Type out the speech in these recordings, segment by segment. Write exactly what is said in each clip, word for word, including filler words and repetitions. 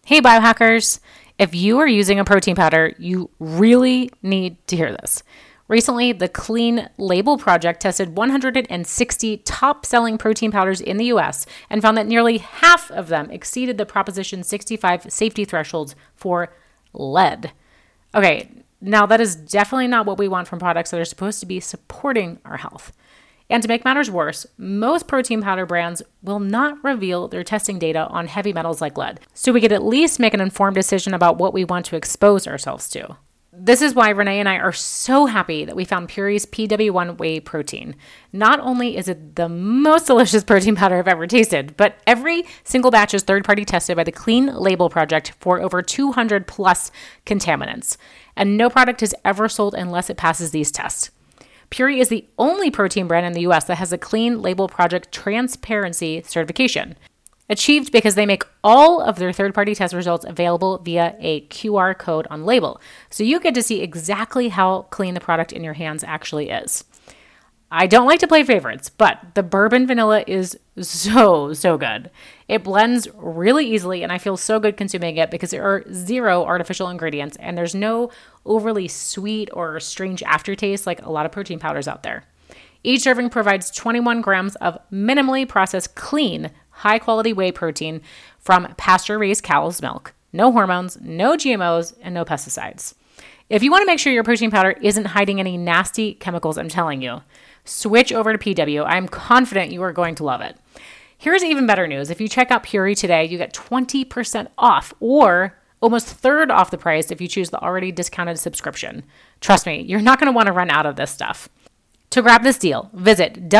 Hey biohackers, if you are using a protein powder, you really need to hear this. Recently, the Clean Label Project tested one hundred sixty top-selling protein powders in the U S and found that nearly half of them exceeded the Proposition sixty-five safety thresholds for lead. Okay, now that is definitely not what we want from products that are supposed to be supporting our health. And to make matters worse, most protein powder brands will not reveal their testing data on heavy metals like lead, so we could at least make an informed decision about what we want to expose ourselves to. This is why Renee and I are so happy that we found Puree's P W one whey protein. Not only is it the most delicious protein powder I've ever tasted, but every single batch is third-party tested by the Clean Label Project for over two hundred plus contaminants. And no product is ever sold unless it passes these tests. Puree is the only protein brand in the U S that has a Clean Label Project transparency certification, achieved because they make all of their third-party test results available via a Q R code on label, so you get to see exactly how clean the product in your hands actually is. I don't like to play favorites, but the bourbon vanilla is so, so good. It blends really easily, and I feel so good consuming it because there are zero artificial ingredients, and there's no overly sweet or strange aftertaste like a lot of protein powders out there. Each serving provides twenty-one grams of minimally processed, clean, high-quality whey protein from pasture-raised cow's milk. No hormones, no G M Os, and no pesticides. If you want to make sure your protein powder isn't hiding any nasty chemicals, I'm telling you, switch over to P W. I'm confident you are going to love it. Here's even better news. If you check out Puree today, you get twenty percent off or almost third off the price if you choose the already discounted subscription. Trust me, you're not going to want to run out of this stuff. To grab this deal, visit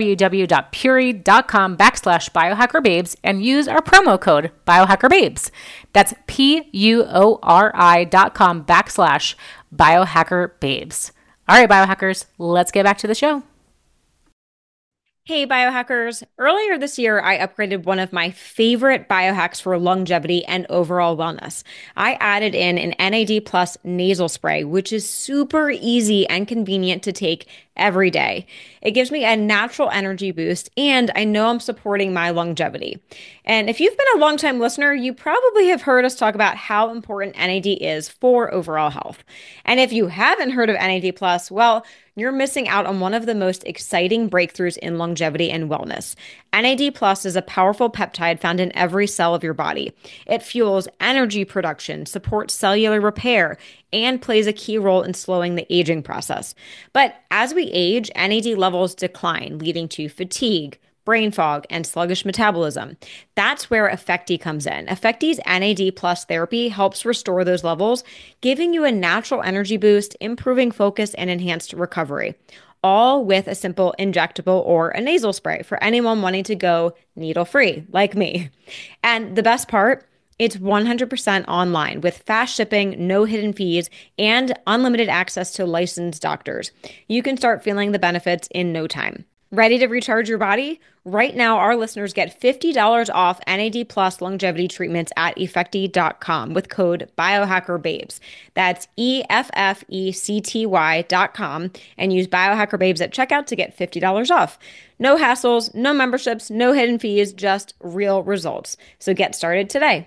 www.puree.com backslash biohackerbabes and use our promo code biohackerbabes. That's P-U-O-R-I dot com backslash biohackerbabes. All right, biohackers, let's get back to the show. Hey biohackers, earlier this year, I upgraded one of my favorite biohacks for longevity and overall wellness. I added in an N A D Plus nasal spray, which is super easy and convenient to take every day. It gives me a natural energy boost, and I know I'm supporting my longevity. And if you've been a longtime listener, you probably have heard us talk about how important N A D is for overall health. And if you haven't heard of N A D Plus, well, you're missing out on one of the most exciting breakthroughs in longevity and wellness. N A D Plus is a powerful peptide found in every cell of your body. It fuels energy production, supports cellular repair, and plays a key role in slowing the aging process. But as we age, N A D levels decline, leading to fatigue, brain fog, and sluggish metabolism. That's where Effecti comes in. Effecti's N A D Plus therapy helps restore those levels, giving you a natural energy boost, improving focus, and enhanced recovery, all with a simple injectable or a nasal spray for anyone wanting to go needle-free, like me. And the best part, it's one hundred percent online with fast shipping, no hidden fees, and unlimited access to licensed doctors. You can start feeling the benefits in no time. Ready to recharge your body? Right now, our listeners get fifty dollars off N A D Plus longevity treatments at Effecti dot com with code BiohackerBabes. That's E F F E C T Y dot com and use BiohackerBabes at checkout to get fifty dollars off. No hassles, no memberships, no hidden fees, just real results. So get started today.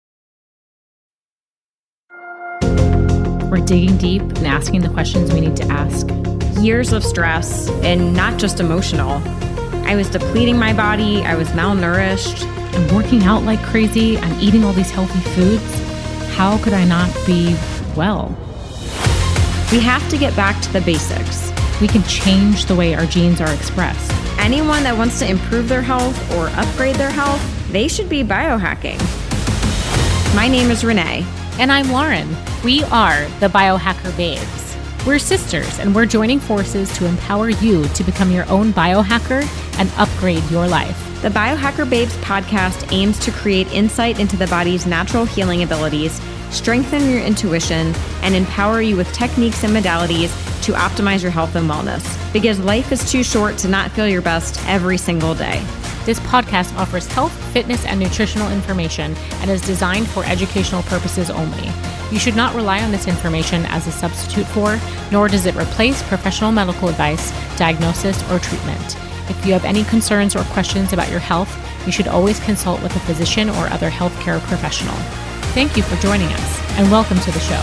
We're digging deep and asking the questions we need to ask. Years of stress, and not just emotional. I was depleting my body, I was malnourished. I'm working out like crazy, I'm eating all these healthy foods. How could I not be well? We have to get back to the basics. We can change the way our genes are expressed. Anyone that wants to improve their health or upgrade their health, they should be biohacking. My name is Renee. And I'm Lauren. We are the Biohacker Babes. We're sisters, and we're joining forces to empower you to become your own biohacker and upgrade your life. The Biohacker Babes podcast aims to create insight into the body's natural healing abilities, strengthen your intuition, and empower you with techniques and modalities to optimize your health and wellness. Because life is too short to not feel your best every single day. This podcast offers health, fitness, and nutritional information and is designed for educational purposes only. You should not rely on this information as a substitute for, nor does it replace professional medical advice, diagnosis, or treatment. If you have any concerns or questions about your health, you should always consult with a physician or other healthcare professional. Thank you for joining us, and welcome to the show.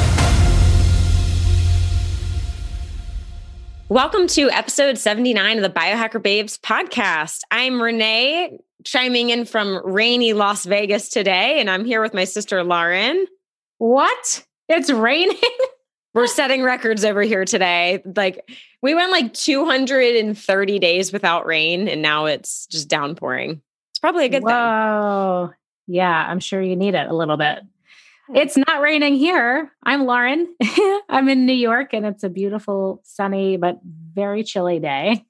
Welcome to episode seventy-nine of the Biohacker Babes podcast. I'm Renee, chiming in from rainy Las Vegas today, and I'm here with my sister, Lauren. What? It's raining? We're setting records over here today. Like, we went like two hundred thirty days without rain, and now it's just downpouring. It's probably a good Whoa. thing. Whoa. Yeah, I'm sure you need it a little bit. It's not raining here. I'm Lauren. I'm in New York, and it's a beautiful, sunny, but very chilly day.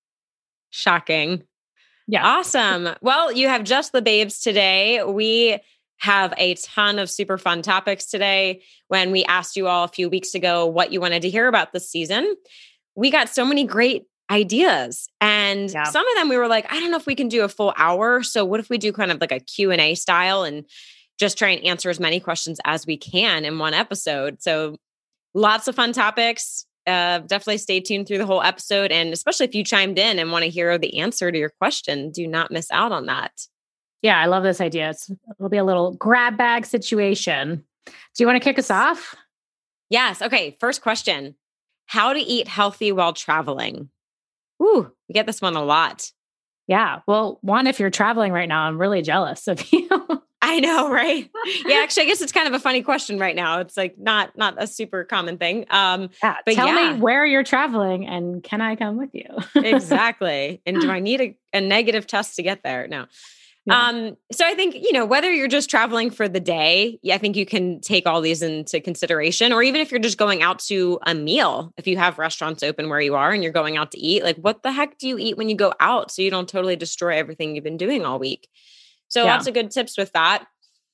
Shocking. Yeah. Awesome. Well, you have just the babes today. We have a ton of super fun topics today. When we asked you all a few weeks ago what you wanted to hear about this season, we got so many great ideas. And yeah. some of them we were like, I don't know if we can do a full hour. So what if we do kind of like a Q and A style and just try and answer as many questions as we can in one episode. So lots of fun topics. Uh, definitely stay tuned through the whole episode. And especially if you chimed in and want to hear the answer to your question, do not miss out on that. Yeah, I love this idea. It's, it'll be a little grab bag situation. Do you want to kick us off? Yes. Okay. First question. How to eat healthy while traveling? Ooh, we get this one a lot. Yeah. Well, one, if you're traveling right now, I'm really jealous of you. I know, right? Yeah, actually, I guess it's kind of a funny question right now. It's like not not a super common thing. Um, yeah, but tell yeah. me where you're traveling and can I come with you? Exactly. And do I need a, a negative test to get there? No. Yeah. Um, so I think, you know, whether you're just traveling for the day, I think you can take all these into consideration, or even if you're just going out to a meal, if you have restaurants open where you are and you're going out to eat, like what the heck do you eat when you go out so you don't totally destroy everything you've been doing all week? So yeah. lots of good tips with that.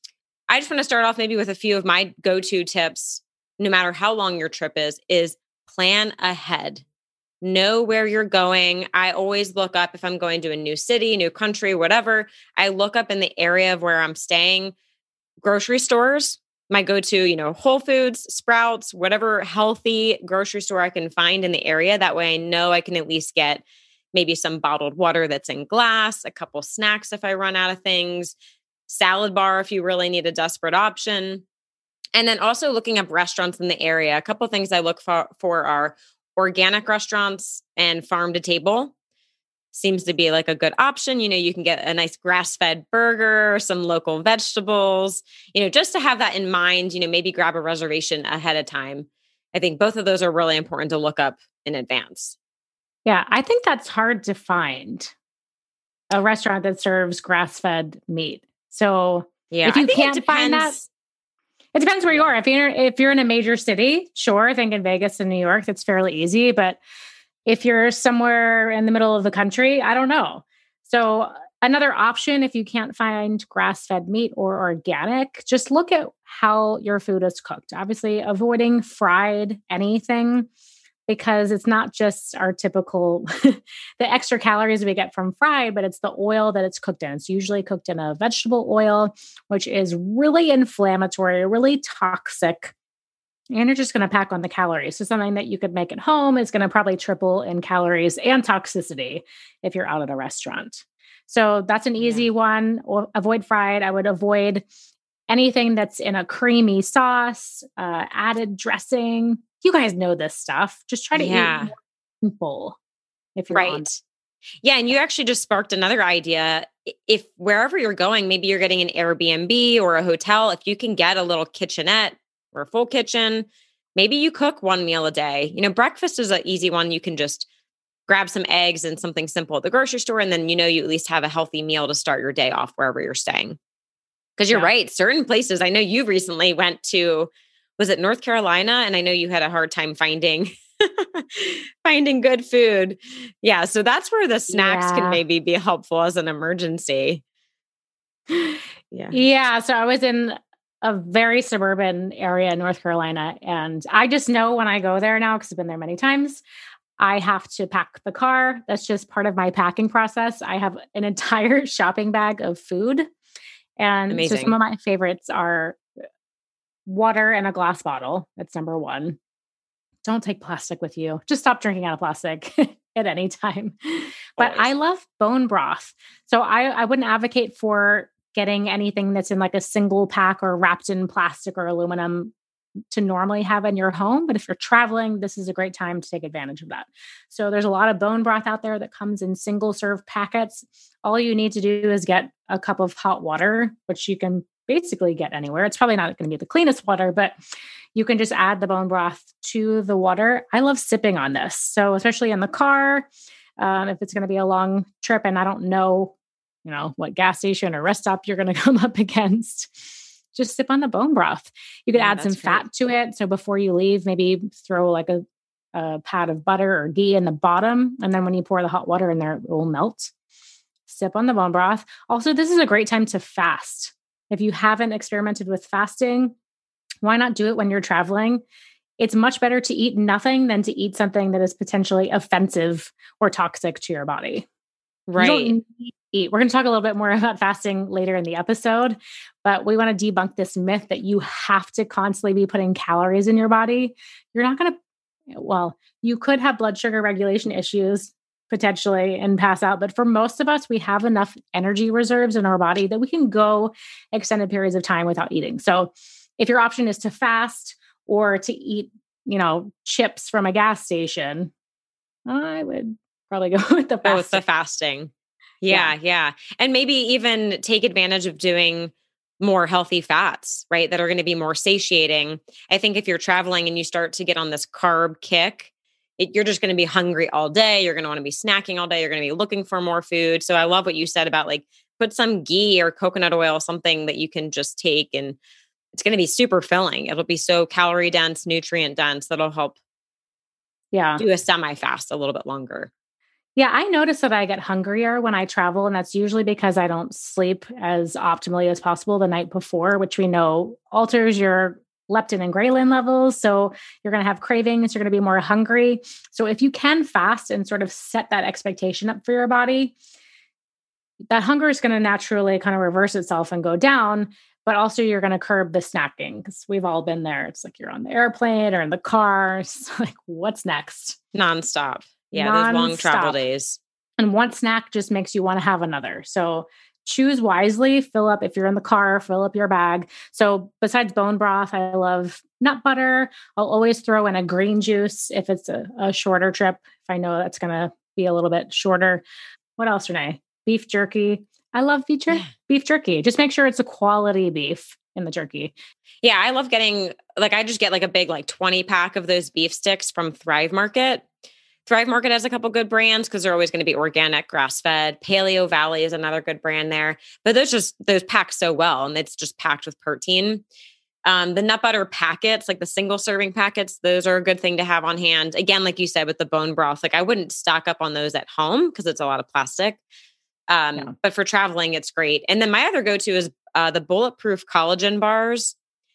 I just want to start off maybe with a few of my go-to tips, no matter how long your trip is, is plan ahead. Know where you're going. I always look up if I'm going to a new city, new country, whatever. I look up in the area of where I'm staying, grocery stores, my go-to, you know, Whole Foods, Sprouts, whatever healthy grocery store I can find in the area. That way I know I can at least get maybe some bottled water that's in glass, a couple snacks if I run out of things, salad bar if you really need a desperate option. And then also looking up restaurants in the area. A couple of things I look for, for are organic restaurants and farm to table. Seems to be like a good option. You know, you can get a nice grass-fed burger, some local vegetables, you know, just to have that in mind, you know, maybe grab a reservation ahead of time. I think both of those are really important to look up in advance. Yeah, I think that's hard to find, a restaurant that serves grass-fed meat. So yeah, if you can't find that, it depends where you are. If you're if you're in a major city, sure, I think in Vegas and New York, that's fairly easy. But if you're somewhere in the middle of the country, I don't know. So another option, if you can't find grass-fed meat or organic, just look at how your food is cooked. Obviously, avoiding fried anything, because it's not just our typical, the extra calories we get from fried, but it's the oil that it's cooked in. It's usually cooked in a vegetable oil, which is really inflammatory, really toxic, and you're just going to pack on the calories. So something that you could make at home is going to probably triple in calories and toxicity if you're out at a restaurant. So that's an easy yeah. one. Or avoid fried. I would avoid anything that's in a creamy sauce, uh, added dressing. You guys know this stuff. Just try to yeah. eat more simple if you're right. on. Yeah. And you actually just sparked another idea. If wherever you're going, maybe you're getting an Airbnb or a hotel, if you can get a little kitchenette or a full kitchen, maybe you cook one meal a day. You know, breakfast is an easy one. You can just grab some eggs and something simple at the grocery store. And then, you know, you at least have a healthy meal to start your day off wherever you're staying. Because you're yeah. right. Certain places, I know you recently went to, was it North Carolina? And I know you had a hard time finding finding good food. Yeah. So that's where the snacks yeah. can maybe be helpful as an emergency. Yeah. Yeah. So I was in a very suburban area in North Carolina. And I just know when I go there now, because I've been there many times, I have to pack the car. That's just part of my packing process. I have an entire shopping bag of food. And Amazing. So some of my favorites are water in a glass bottle. That's number one. Don't take plastic with you. Just stop drinking out of plastic at any time. But Always. I love bone broth. So I, I wouldn't advocate for getting anything that's in like a single pack or wrapped in plastic or aluminum to normally have in your home. But if you're traveling, this is a great time to take advantage of that. So there's a lot of bone broth out there that comes in single serve packets. All you need to do is get a cup of hot water, which you can basically get anywhere. It's probably not going to be the cleanest water, but you can just add the bone broth to the water. I love sipping on this. So especially in the car, um, if it's going to be a long trip and I don't know, you know, what gas station or rest stop you're going to come up against, just sip on the bone broth. You could yeah, add some great. fat to it. So before you leave, maybe throw like a, a pat of butter or ghee in the bottom. And then when you pour the hot water in there, it will melt. Sip on the bone broth. Also, this is a great time to fast. If you haven't experimented with fasting, why not do it when you're traveling? It's much better to eat nothing than to eat something that is potentially offensive or toxic to your body. Right. You don't need to eat. We're going to talk a little bit more about fasting later in the episode, but we want to debunk this myth that you have to constantly be putting calories in your body. You're not going to, well, you could have blood sugar regulation issues potentially and pass out. But for most of us, we have enough energy reserves in our body that we can go extended periods of time without eating. So if your option is to fast or to eat, you know, chips from a gas station, I would probably go with the fasting. Go with the fasting. Yeah, yeah, yeah. And maybe even take advantage of doing more healthy fats, right? That are going to be more satiating. I think if you're traveling and you start to get on this carb kick, It, you're just going to be hungry all day. You're going to want to be snacking all day. You're going to be looking for more food. So I love what you said about like put some ghee or coconut oil, something that you can just take, and it's going to be super filling. It'll be so calorie dense, nutrient dense. That'll help yeah. do a semi fast a little bit longer. Yeah, I notice that I get hungrier when I travel, and that's usually because I don't sleep as optimally as possible the night before, which we know alters your leptin and ghrelin levels. So you're going to have cravings. You're going to be more hungry. So if you can fast and sort of set that expectation up for your body, that hunger is going to naturally kind of reverse itself and go down. But also you're going to curb the snacking because we've all been there. It's like you're on the airplane or in the car. It's like, what's next? Nonstop. Yeah. Non-stop. Those long travel days. And one snack just makes you want to have another. So choose wisely, fill up, if you're in the car, fill up your bag. So besides bone broth, I love nut butter. I'll always throw in a green juice if it's a, a shorter trip, if I know that's going to be a little bit shorter. What else, Renee? Beef jerky. I love beef, jer- beef jerky. Just make sure it's a quality beef in the jerky. Yeah, I love getting, like, I just get like a big, like twenty pack of those beef sticks from Thrive Market. Thrive Market has a couple good brands because they're always going to be organic, grass-fed. Paleo Valley is another good brand there. But those just, those pack so well, and it's just packed with protein. Um, the nut butter packets, like the single serving packets, those are a good thing to have on hand. Again, like you said, with the bone broth, like I wouldn't stock up on those at home because it's a lot of plastic. Um, yeah. But for traveling, it's great. And then my other go-to is uh, the Bulletproof collagen bars.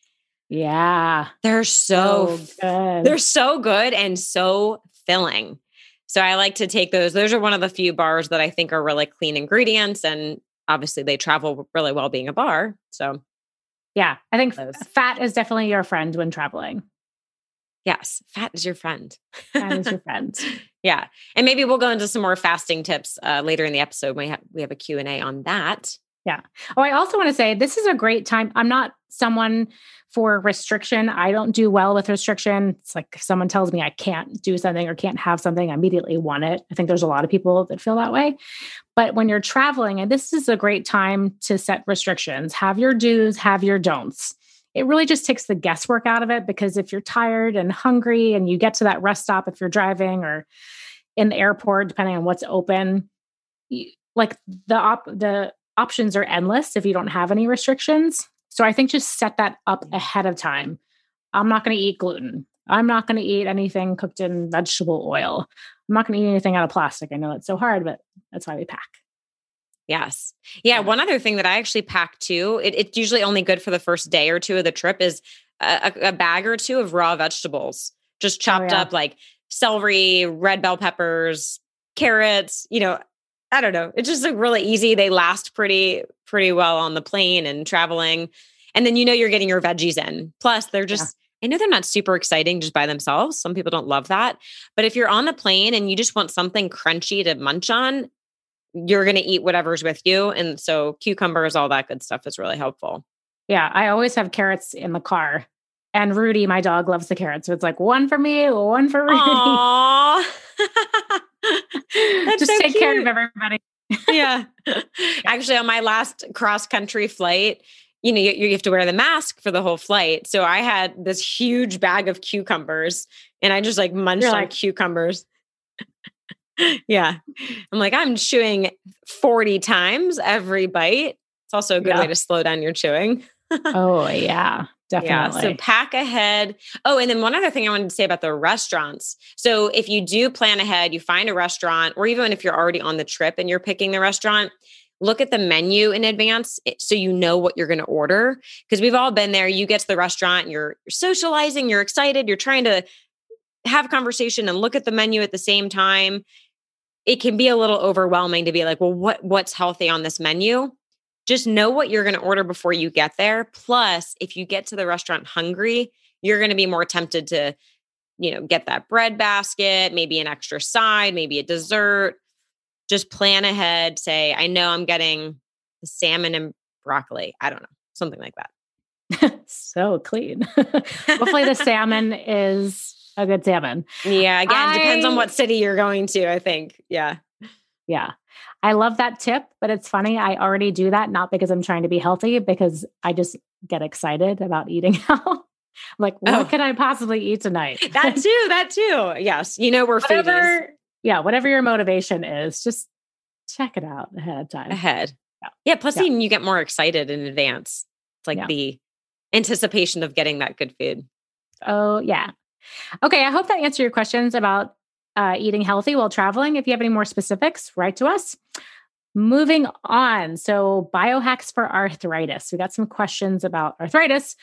Yeah. They're so, so good. They're so good and so filling. So I like to take those. Those are one of the few bars that I think are really clean ingredients. And obviously they travel really well being a bar. So yeah, I think those. Fat is definitely your friend when traveling. Yes. Fat is your friend. Fat is your friend. Yeah. And maybe we'll go into some more fasting tips uh, later in the episode. We have, we have a Q and A on that. Yeah. Oh, I also want to say this is a great time. I'm not someone for restriction. I don't do well with restriction. It's like if someone tells me I can't do something or can't have something, I immediately want it. I think there's a lot of people that feel that way. But when you're traveling, and this is a great time to set restrictions, have your do's, have your don'ts. It really just takes the guesswork out of it, because if you're tired and hungry and you get to that rest stop, if you're driving or in the airport, depending on what's open, you, like the op, the options are endless if you don't have any restrictions. So I think just set that up ahead of time. I'm not going to eat gluten. I'm not going to eat anything cooked in vegetable oil. I'm not going to eat anything out of plastic. I know it's so hard, but that's why we pack. Yes. Yeah. One other thing that I actually pack too, it, it's usually only good for the first day or two of the trip, is a, a bag or two of raw vegetables, just chopped oh, yeah. up, like celery, red bell peppers, carrots, you know, I don't know. It's just like really easy. They last pretty, pretty well on the plane and traveling. And then, you know, you're getting your veggies in. Plus they're just, yeah. I know they're not super exciting just by themselves. Some people don't love that, but if you're on the plane and you just want something crunchy to munch on, you're going to eat whatever's with you. And so cucumbers, all that good stuff is really helpful. Yeah. I always have carrots in the car. And Rudy, my dog, loves the carrots. So it's like one for me, one for Rudy. Aww. That's Just so take cute. care of everybody. Yeah. Actually, on my last cross country flight, you know, you, you have to wear the mask for the whole flight. So I had this huge bag of cucumbers and I just like munched You're on like- cucumbers. Yeah. I'm like, I'm chewing forty times every bite. It's also a good Yeah. way to slow down your chewing. Oh, yeah, definitely. Yeah. So pack ahead. Oh, and then one other thing I wanted to say about the restaurants. So if you do plan ahead, you find a restaurant, or even if you're already on the trip and you're picking the restaurant, look at the menu in advance so you know what you're going to order. Because we've all been there. You get to the restaurant, you're, you're socializing, you're excited, you're trying to have a conversation and look at the menu at the same time. It can be a little overwhelming to be like, well, what what's healthy on this menu? Just know what you're going to order before you get there. Plus, if you get to the restaurant hungry, you're going to be more tempted to, you know, get that bread basket, maybe an extra side, maybe a dessert. Just plan ahead. Say, I know I'm getting the salmon and broccoli. I don't know, something like that. So clean. Hopefully the salmon is a good salmon. Yeah. Again, I, depends on what city you're going to, I think. Yeah. Yeah. I love that tip, but it's funny. I already do that, not because I'm trying to be healthy, because I just get excited about eating out. I'm like, what Oh. could I possibly eat tonight? That too, that too. Yes. You know, we're foodies. Whatever, yeah, whatever your motivation is, just check it out ahead of time. Ahead. Yeah. Yeah. Plus, Yeah. even you get more excited in advance. It's like Yeah. the anticipation of getting that good food. Oh, yeah. Okay. I hope that answered your questions about uh, eating healthy while traveling. If you have any more specifics, write to us. Moving on. So, biohacks for arthritis. We got some questions about arthritis.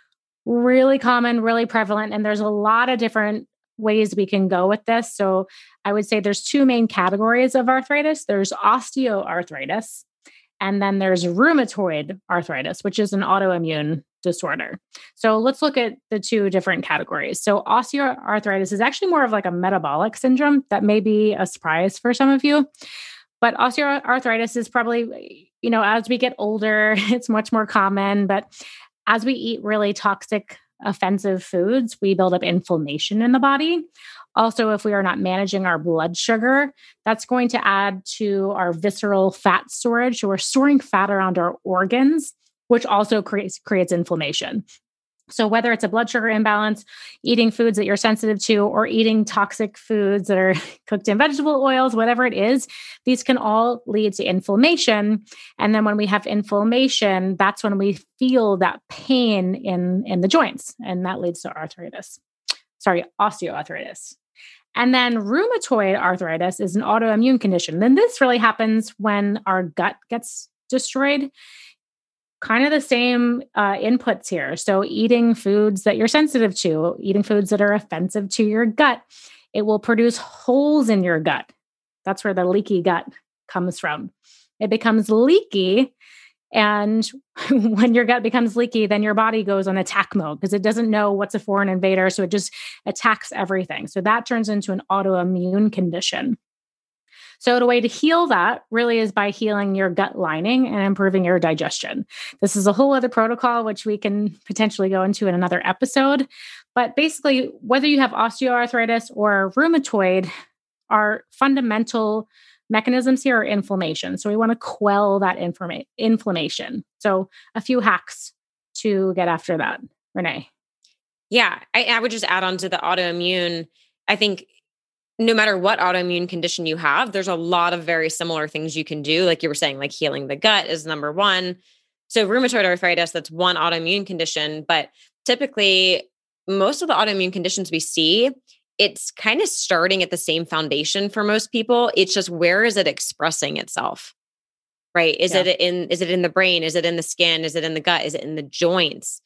Really common, really prevalent. And there's a lot of different ways we can go with this. So, I would say there's two main categories of arthritis. There's osteoarthritis, and then there's rheumatoid arthritis, which is an autoimmune disorder. So let's look at the two different categories. So osteoarthritis is actually more of like a metabolic syndrome. That may be a surprise for some of you. But osteoarthritis is probably, you know, as we get older, it's much more common. But as we eat really toxic, offensive foods, we build up inflammation in the body. Also, if we are not managing our blood sugar, that's going to add to our visceral fat storage. So we're storing fat around our organs, which also creates creates inflammation. So whether it's a blood sugar imbalance, eating foods that you're sensitive to, or eating toxic foods that are cooked in vegetable oils, whatever it is, these can all lead to inflammation. And then when we have inflammation, that's when we feel that pain in, in the joints, and that leads to arthritis. Sorry, osteoarthritis. And then rheumatoid arthritis is an autoimmune condition. Then this really happens when our gut gets destroyed. Kind of the same uh, inputs here. So eating foods that you're sensitive to, eating foods that are offensive to your gut, it will produce holes in your gut. That's where the leaky gut comes from. It becomes leaky. And when your gut becomes leaky, then your body goes on attack mode because it doesn't know what's a foreign invader. So it just attacks everything. So that turns into an autoimmune condition. So the way to heal that really is by healing your gut lining and improving your digestion. This is a whole other protocol, which we can potentially go into in another episode. But basically, whether you have osteoarthritis or rheumatoid, our fundamental mechanisms here are inflammation. So we want to quell that informa- inflammation. So a few hacks to get after that. Renee. Yeah, I, I would just add on to the autoimmune. I think no matter what autoimmune condition you have, there's a lot of very similar things you can do. Like you were saying, like healing the gut is number one. So rheumatoid arthritis, that's one autoimmune condition. But typically, most of the autoimmune conditions we see, it's kind of starting at the same foundation for most people. It's just, where is it expressing itself? Right? Is Yeah. it in, is it in the brain? Is it in the skin? Is it in the gut? Is it in the joints?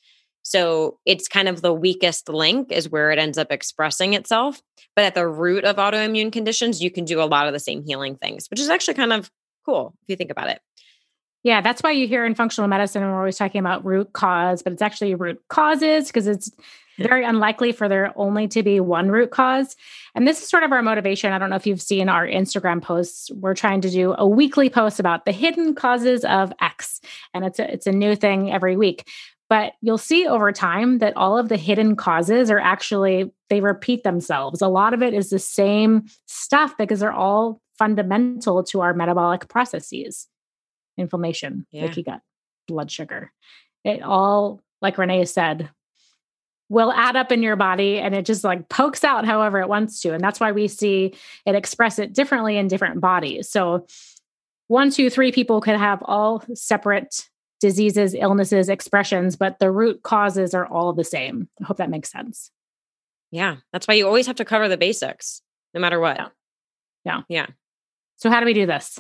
So it's kind of the weakest link is where it ends up expressing itself. But at the root of autoimmune conditions, you can do a lot of the same healing things, which is actually kind of cool if you think about it. Yeah, that's why you hear in functional medicine, we're always talking about root cause, but it's actually root causes because it's very unlikely for there only to be one root cause. And this is sort of our motivation. I don't know if you've seen our Instagram posts. We're trying to do a weekly post about the hidden causes of X. And it's a, it's a new thing every week. But you'll see over time that all of the hidden causes are actually, they repeat themselves. A lot of it is the same stuff because they're all fundamental to our metabolic processes. Inflammation, Yeah. leaky gut, blood sugar. It all, like Renee said, will add up in your body and it just like pokes out however it wants to. And that's why we see it express it differently in different bodies. So one, two, three people could have all separate diseases, illnesses, expressions, but the root causes are all the same. I hope that makes sense. Yeah. That's why you always have to cover the basics, no matter what. Yeah. Yeah. Yeah. So how do we do this?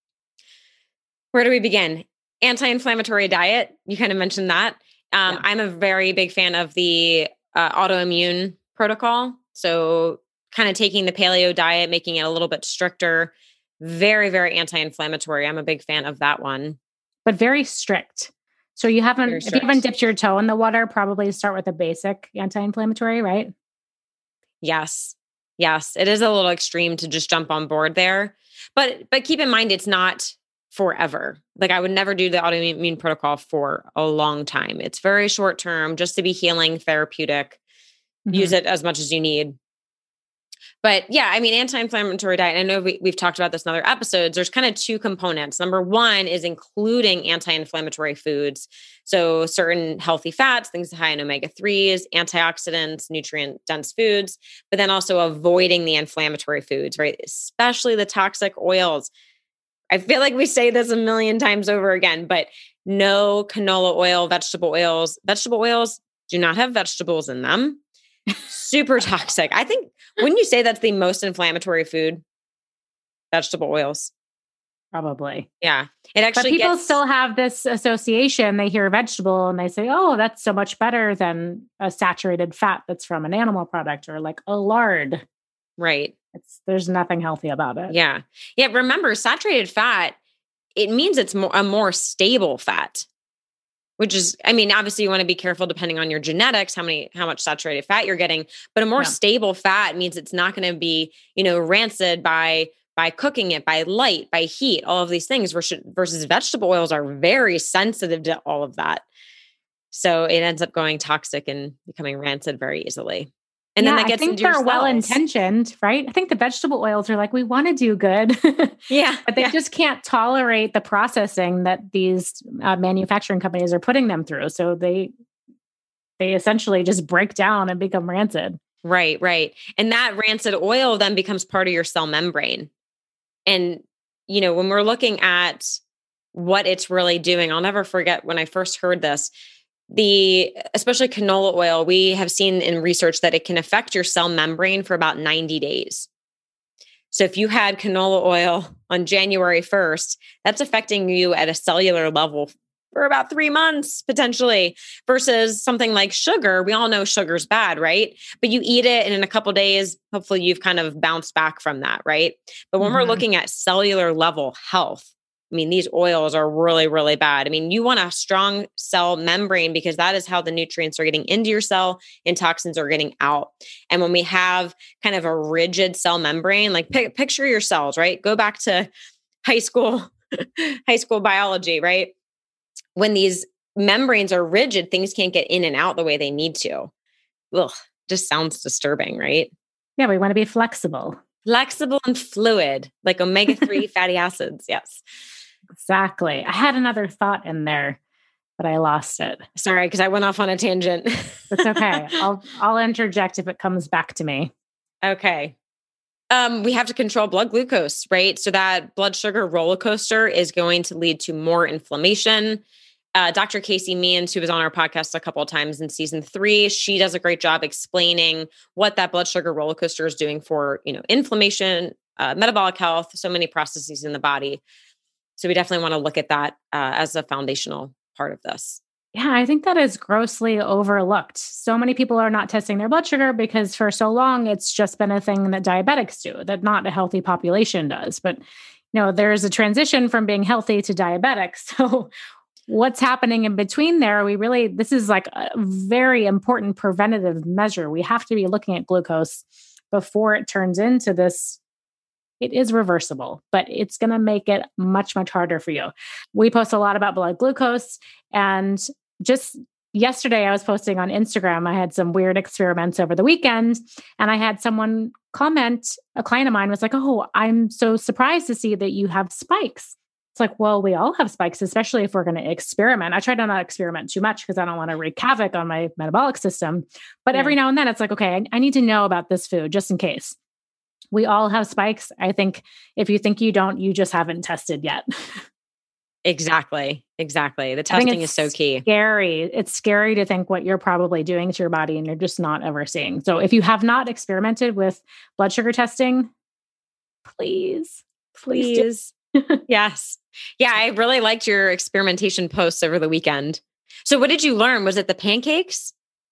Where do we begin? Anti-inflammatory diet. You kind of mentioned that. Um, yeah. I'm a very big fan of the uh, autoimmune protocol. So kind of taking the paleo diet, making it a little bit stricter, very, very anti-inflammatory. I'm a big fan of that one. But very strict. So you haven't, if you haven't dipped your toe in the water, probably start with a basic anti-inflammatory, right? Yes. Yes. It is a little extreme to just jump on board there. But, but keep in mind, it's not forever. Like I would never do the autoimmune protocol for a long time. It's very short term, just to be healing, therapeutic. Mm-hmm. Use it as much as you need. But yeah, I mean, anti-inflammatory diet, I know we, we've talked about this in other episodes. There's kind of two components. Number one is including anti-inflammatory foods. So certain healthy fats, things high in omega threes, antioxidants, nutrient-dense foods, but then also avoiding the inflammatory foods, right? Especially the toxic oils. I feel like we say this a million times over again, but no canola oil, vegetable oils. Vegetable oils do not have vegetables in them. Super toxic. I think, wouldn't you say that's the most inflammatory food? Vegetable oils. Probably. Yeah. It actually But people gets, still have this association. They hear vegetable and they say, oh, that's so much better than a saturated fat that's from an animal product or like a lard. Right. It's, there's nothing healthy about it. Yeah. Yeah. Remember, saturated fat, it means it's more, a more stable fat, which is, I mean, obviously you want to be careful depending on your genetics, how many, how much saturated fat you're getting, but a more yeah. stable fat means it's not going to be, you know, rancid by, by cooking it, by light, by heat, all of these things versus, versus vegetable oils are very sensitive to all of that. So it ends up going toxic and becoming rancid very easily. And yeah, then that gets I think into your they're cells. well-intentioned, right? I think the vegetable oils are like, we want to do good. Yeah. But they yeah. just can't tolerate the processing that these uh, manufacturing companies are putting them through. So they, they essentially just break down and become rancid. Right, right. And that rancid oil then becomes part of your cell membrane. And, you know, when we're looking at what it's really doing, I'll never forget when I first heard this. The, especially canola oil, we have seen in research that it can affect your cell membrane for about ninety days. So if you had canola oil on January first, that's affecting you at a cellular level for about three months, potentially, versus something like sugar. We all know sugar's bad, right? But you eat it and in a couple of days, hopefully you've kind of bounced back from that, right? But when mm-hmm. we're looking at cellular level health, I mean, these oils are really, really bad. I mean, you want a strong cell membrane because that is how the nutrients are getting into your cell and toxins are getting out. And when we have kind of a rigid cell membrane, like p- picture your cells, right? Go back to high school, high school biology, right? When these membranes are rigid, things can't get in and out the way they need to. Ugh, just sounds disturbing, right? Yeah, we want to be flexible. Flexible and fluid, like omega three fatty acids. Yes. Exactly. I had another thought in there, but I lost it. Sorry, because I went off on a tangent. It's okay. I'll I'll interject if it comes back to me. Okay. Um, we have to control blood glucose, right? So that blood sugar roller coaster is going to lead to more inflammation. Uh, Doctor Casey Means, who was on our podcast a couple of times in season three, she does a great job explaining what that blood sugar roller coaster is doing for, you know, inflammation, uh, metabolic health, so many processes in the body. So we definitely want to look at that uh, as a foundational part of this. Yeah, I think that is grossly overlooked. So many people are not testing their blood sugar because for so long, it's just been a thing that diabetics do, that not a healthy population does. But, you know, there's a transition from being healthy to diabetic. So what's happening in between there, we really, this is like a very important preventative measure. We have to be looking at glucose before it turns into this. It is reversible, but it's going to make it much, much harder for you. We post a lot about blood glucose. And just yesterday, I was posting on Instagram. I had some weird experiments over the weekend, and I had someone comment, a client of mine was like, "Oh, I'm so surprised to see that you have spikes." It's like, well, we all have spikes, especially if we're going to experiment. I try to not experiment too much because I don't want to wreak havoc on my metabolic system. But yeah. every now and then it's like, okay, I, I need to know about this food just in case. We all have spikes. I think if you think you don't, you just haven't tested yet. Exactly. Exactly. The testing is so key. Scary. It's scary to think what you're probably doing to your body and you're just not ever seeing. So if you have not experimented with blood sugar testing, please, please. Please. Yes. Yeah. I really liked your experimentation posts over the weekend. So what did you learn? Was it the pancakes?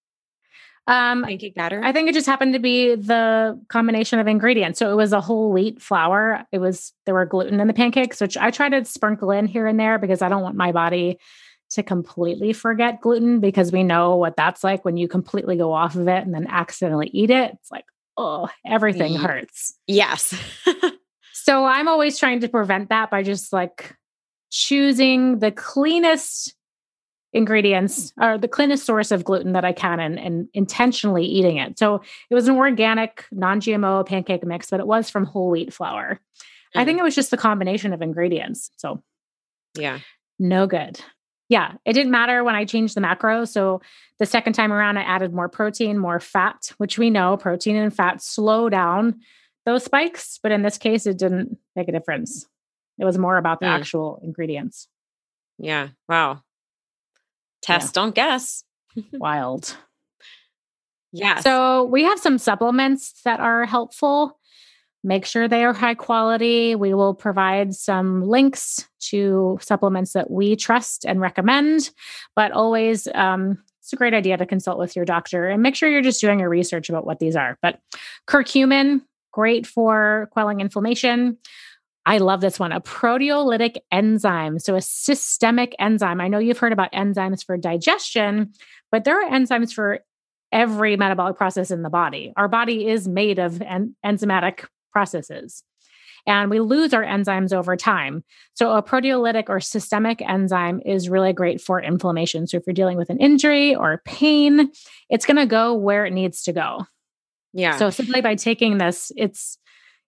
Um, Pancake batter? I think it just happened to be the combination of ingredients. So it was a whole wheat flour. It was, there were gluten in the pancakes, which I try to sprinkle in here and there because I don't want my body to completely forget gluten, because we know what that's like when you completely go off of it and then accidentally eat it. It's like, oh, everything Ye- hurts. Yes. So I'm always trying to prevent that by just like choosing the cleanest ingredients or the cleanest source of gluten that I can and, and intentionally eating it. So it was an organic, non-G M O pancake mix, but it was from whole wheat flour. Mm. I think it was just the combination of ingredients. So yeah, no good. Yeah. It didn't matter when I changed the macro. So the second time around, I added more protein, more fat, which we know protein and fat slow down those spikes. But in this case, it didn't make a difference. It was more about the mm. actual ingredients. Yeah. Wow. Test, yeah. Don't guess. Wild. Yeah. So we have some supplements that are helpful. Make sure they are high quality. We will provide some links to supplements that we trust and recommend, but always, um, it's a great idea to consult with your doctor and make sure you're just doing your research about what these are. But curcumin, great for quelling inflammation. I love this one, a proteolytic enzyme. So a systemic enzyme. I know you've heard about enzymes for digestion, but there are enzymes for every metabolic process in the body. Our body is made of en- enzymatic processes, and we lose our enzymes over time. So a proteolytic or systemic enzyme is really great for inflammation. So if you're dealing with an injury or pain, it's going to go where it needs to go. Yeah. So simply by taking this, it's,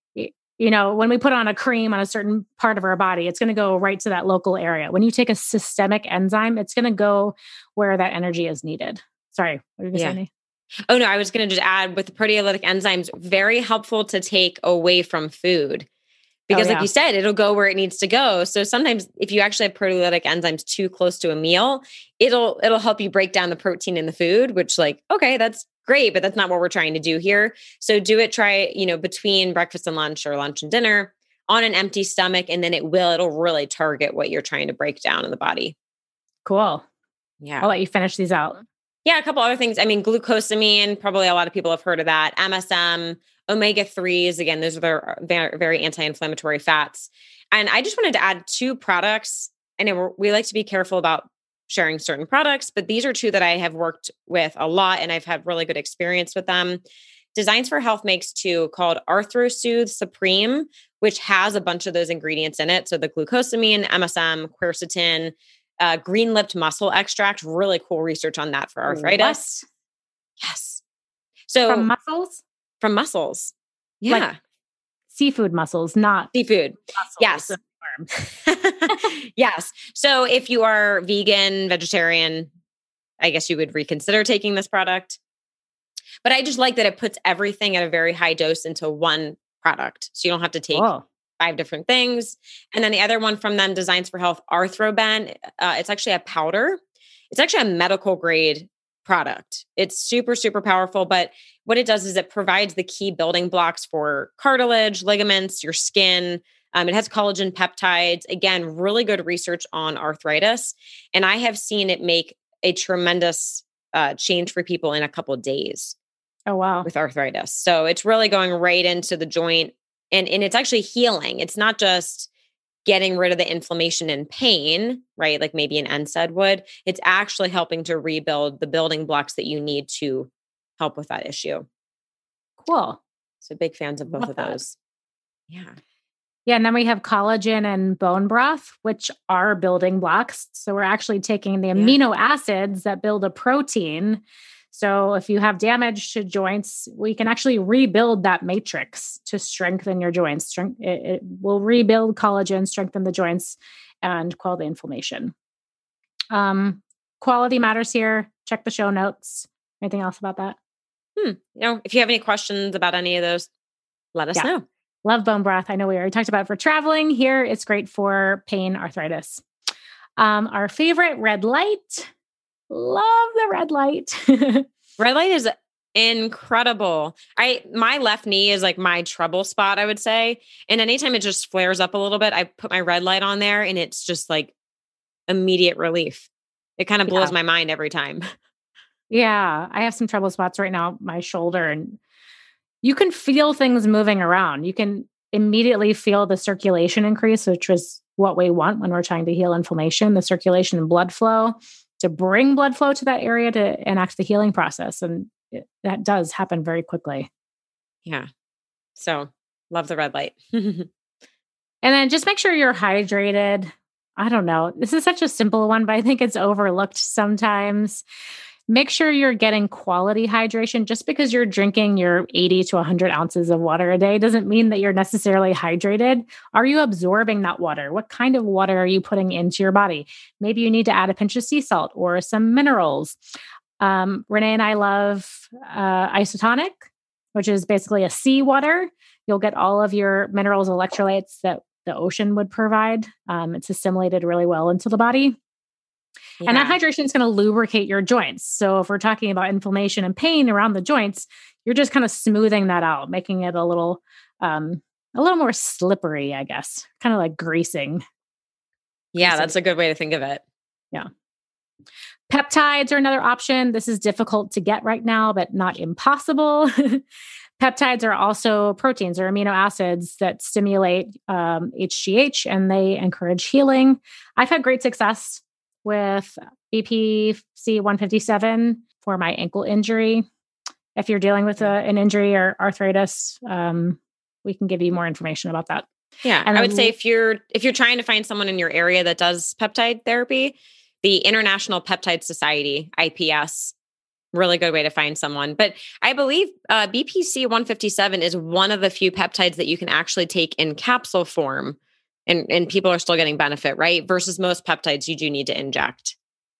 you know, when we put on a cream on a certain part of our body, it's going to go right to that local area. When you take a systemic enzyme, it's going to go where that energy is needed. Sorry, what were you yeah. saying? Oh, no, I was going to just add with the proteolytic enzymes, very helpful to take away from food. Because oh, yeah. like you said, it'll go where it needs to go. So sometimes if you actually have proteolytic enzymes too close to a meal, it'll it'll help you break down the protein in the food, which like, okay, that's great, but that's not what we're trying to do here. So do it, try, you know, between breakfast and lunch or lunch and dinner on an empty stomach, and then it will, it'll really target what you're trying to break down in the body. Cool. Yeah. I'll let you finish these out. Yeah. A couple other things. I mean, glucosamine, probably a lot of people have heard of that. M S M, omega threes. Again, those are the very, very anti-inflammatory fats. And I just wanted to add two products. I know we like to be careful about sharing certain products, but these are two that I have worked with a lot and I've had really good experience with them. Designs for Health makes two called ArthroSoothe Supreme, which has a bunch of those ingredients in it. So the glucosamine, M S M, quercetin, uh, green-lipped mussel extract, really cool research on that for arthritis. What? Yes. So from mussels? From mussels. Yeah. Like seafood mussels, not seafood. Mussels. Yes. Yes. So if you are vegan, vegetarian, I guess you would reconsider taking this product. But I just like that it puts everything at a very high dose into one product. So you don't have to take Whoa. five different things. And then the other one from them, Designs for Health, Arthroben. Uh, it's actually a powder. It's actually a medical grade product. It's super, super powerful. But what it does is it provides the key building blocks for cartilage, ligaments, your skin. Um, it has collagen peptides. Again, really good research on arthritis. And I have seen it make a tremendous uh, change for people in a couple of days. Oh, wow. With arthritis. So it's really going right into the joint and, and it's actually healing. It's not just getting rid of the inflammation and pain, right? Like maybe an N SAID would, it's actually helping to rebuild the building blocks that you need to help with that issue. Cool. So big fans of both Love of that. those. Yeah. Yeah. And then we have collagen and bone broth, which are building blocks. So we're actually taking the amino yeah. acids that build a protein. So if you have damage to joints, we can actually rebuild that matrix to strengthen your joints. Strength, it, it will rebuild collagen, strengthen the joints, and quell the inflammation. Um, quality matters here. Check the show notes. Anything else about that? Hmm. You know, if you have any questions about any of those, let us yeah. know. Love bone broth. I know we already talked about it for traveling. Here, it's great for pain, arthritis. Um, our favorite, red light. Love the red light. Red light is incredible. I my left knee is like my trouble spot, I would say. And anytime it just flares up a little bit, I put my red light on there and it's just like immediate relief. It kind of blows yeah. my mind every time. Yeah. I have some trouble spots right now, my shoulder, and you can feel things moving around. You can immediately feel the circulation increase, which is what we want when we're trying to heal inflammation, the circulation and blood flow, to bring blood flow to that area to enact the healing process. And it, that does happen very quickly. Yeah. So love the red light. And then just make sure you're hydrated. I don't know. This is such a simple one, but I think it's overlooked sometimes. Make sure you're getting quality hydration. Just because you're drinking your eighty to one hundred ounces of water a day doesn't mean that you're necessarily hydrated. Are you absorbing that water? What kind of water are you putting into your body? Maybe you need to add a pinch of sea salt or some minerals. Um, Renee and I love uh, isotonic, which is basically a sea water. You'll get all of your minerals, electrolytes that the ocean would provide. Um, it's assimilated really well into the body. Yeah. And that hydration is going to lubricate your joints. So if we're talking about inflammation and pain around the joints, you're just kind of smoothing that out, making it a little, um, a little more slippery, I guess, kind of like greasing. Yeah, greasing. That's a good way to think of it. Yeah. Peptides are another option. This is difficult to get right now, but not impossible. Peptides are also proteins or amino acids that stimulate um, H G H, and they encourage healing. I've had great success with B P C one fifty-seven for my ankle injury. If you're dealing with a, an injury or arthritis, um, we can give you more information about that. Yeah. And I would say if you're, if you're trying to find someone in your area that does peptide therapy, the International Peptide Society, I P S, really good way to find someone. But I believe uh, B P C one fifty-seven is one of the few peptides that you can actually take in capsule form. And, and people are still getting benefit, right? Versus most peptides you do need to inject.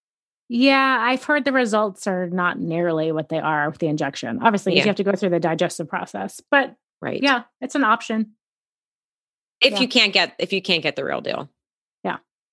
Yeah, I've heard the results are not nearly what they are with the injection. Obviously, yeah. you have to go through the digestive process, but right. yeah, it's an option. If yeah. you can't get if you can't get the real deal. Yeah.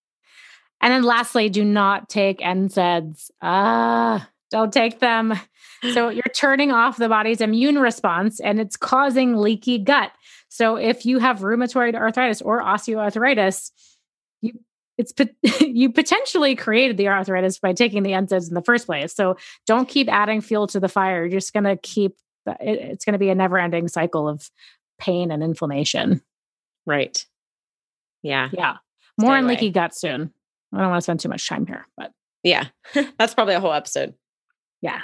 And then lastly, do not take N SAIDs. Ah, don't take them. So you're turning off the body's immune response and it's causing leaky gut. So if you have rheumatoid arthritis or osteoarthritis, you it's you potentially created the arthritis by taking the N SAIDs in the first place. So don't keep adding fuel to the fire. You're just going to keep it, it's going to be a never-ending cycle of pain and inflammation. Right. Yeah. Yeah. More on leaky gut soon. I don't want to spend too much time here, but yeah, that's probably a whole episode. Yeah.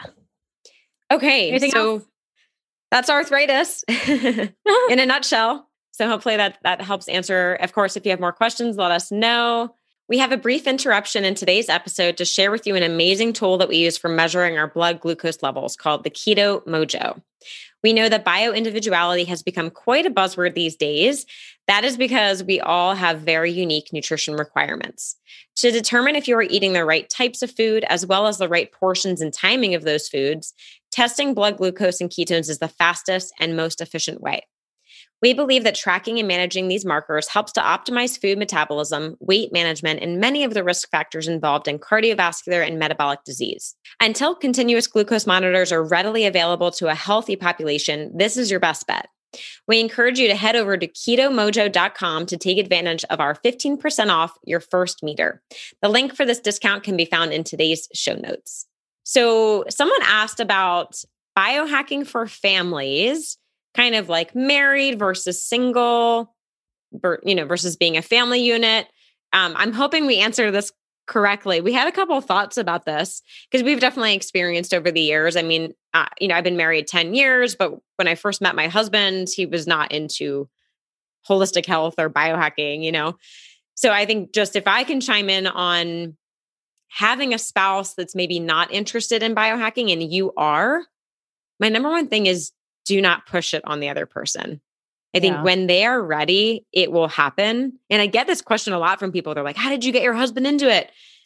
Okay. Anything so else? That's arthritis in a nutshell. So hopefully that, that helps answer. Of course, if you have more questions, let us know. We have a brief interruption in today's episode to share with you an amazing tool that we use for measuring our blood glucose levels called the Keto Mojo. We know that bioindividuality has become quite a buzzword these days. That is because we all have very unique nutrition requirements. To determine if you are eating the right types of food, as well as the right portions and timing of those foods, testing blood glucose and ketones is the fastest and most efficient way. We believe that tracking and managing these markers helps to optimize food metabolism, weight management, and many of the risk factors involved in cardiovascular and metabolic disease. Until continuous glucose monitors are readily available to a healthy population, this is your best bet. We encourage you to head over to keto mojo dot com to take advantage of our fifteen percent off your first meter. The link for this discount can be found in today's show notes. So someone asked about biohacking for families, kind of like married versus single. you know, versus being a family unit. Um, I'm hoping we answer this correctly. We had a couple of thoughts about this because we've definitely experienced over the years. I mean, uh, you know, I've been married ten years, but when I first met my husband, he was not into holistic health or biohacking, you know? So I think just if I can chime in on having a spouse that's maybe not interested in biohacking and you are, my number one thing is do not push it on the other person. I think Yeah. when they are ready, it will happen. And I get this question a lot from people. They're like, how did you get your husband into it?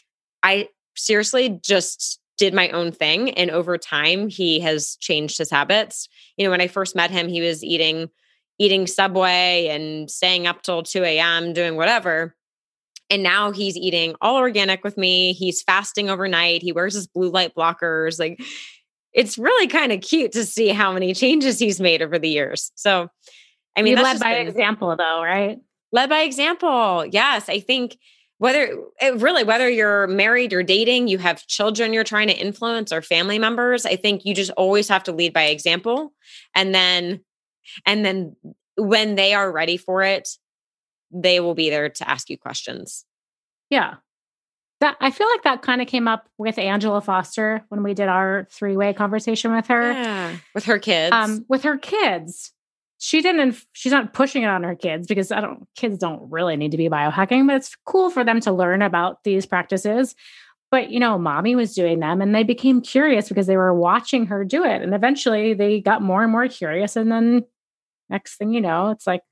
I seriously just did my own thing. And over time, he has changed his habits. You know, when I first met him, he was eating, eating Subway and staying up till two a.m., doing whatever. And now he's eating all organic with me. He's fasting overnight. He wears his blue light blockers. Like, it's really kind of cute to see how many changes he's made over the years. So, I mean, you that's led just by been, example though, right? Led by example. Yes. I think whether it really, whether you're married or dating, you have children you're trying to influence or family members, I think you just always have to lead by example. And then, and then when they are ready for it, they will be there to ask you questions. Yeah. That I feel like that kind of came up with Angela Foster when we did our three-way conversation with her. Yeah. With her kids. Um, with her kids. She didn't, she's not pushing it on her kids because I don't, kids don't really need to be biohacking, but it's cool for them to learn about these practices. But, you know, mommy was doing them and they became curious because they were watching her do it. And eventually they got more and more curious. And then next thing you know, it's like,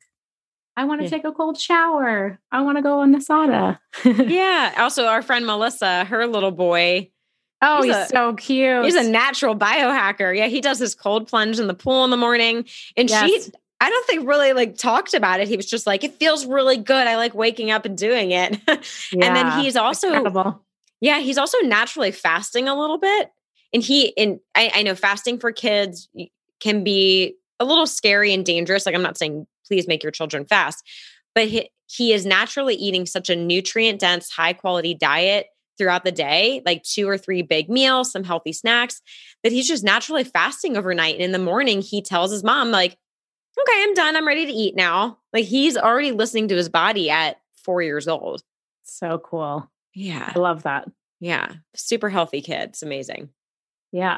I want to Yeah. take a cold shower. I want to go in the sauna. Yeah. Also, our friend Melissa, her little boy. Oh, he's, he's a, so cute. He's a natural biohacker. Yeah. He does his cold plunge in the pool in the morning. And Yes. she, I don't think really like talked about it. He was just like, it feels really good. I like waking up and doing it. Yeah, and then he's also, incredible. yeah, he's also naturally fasting a little bit. And he, and I, I know fasting for kids can be a little scary and dangerous. Like, I'm not saying please make your children fast, but he, he is naturally eating such a nutrient dense, high quality diet throughout the day, like two or three big meals, some healthy snacks, that he's just naturally fasting overnight. And in the morning, he tells his mom, like, okay, I'm done. I'm ready to eat now. Like, he's already listening to his body at four years old. So cool. Yeah. I love that. Yeah. Super healthy kid. It's amazing. Yeah.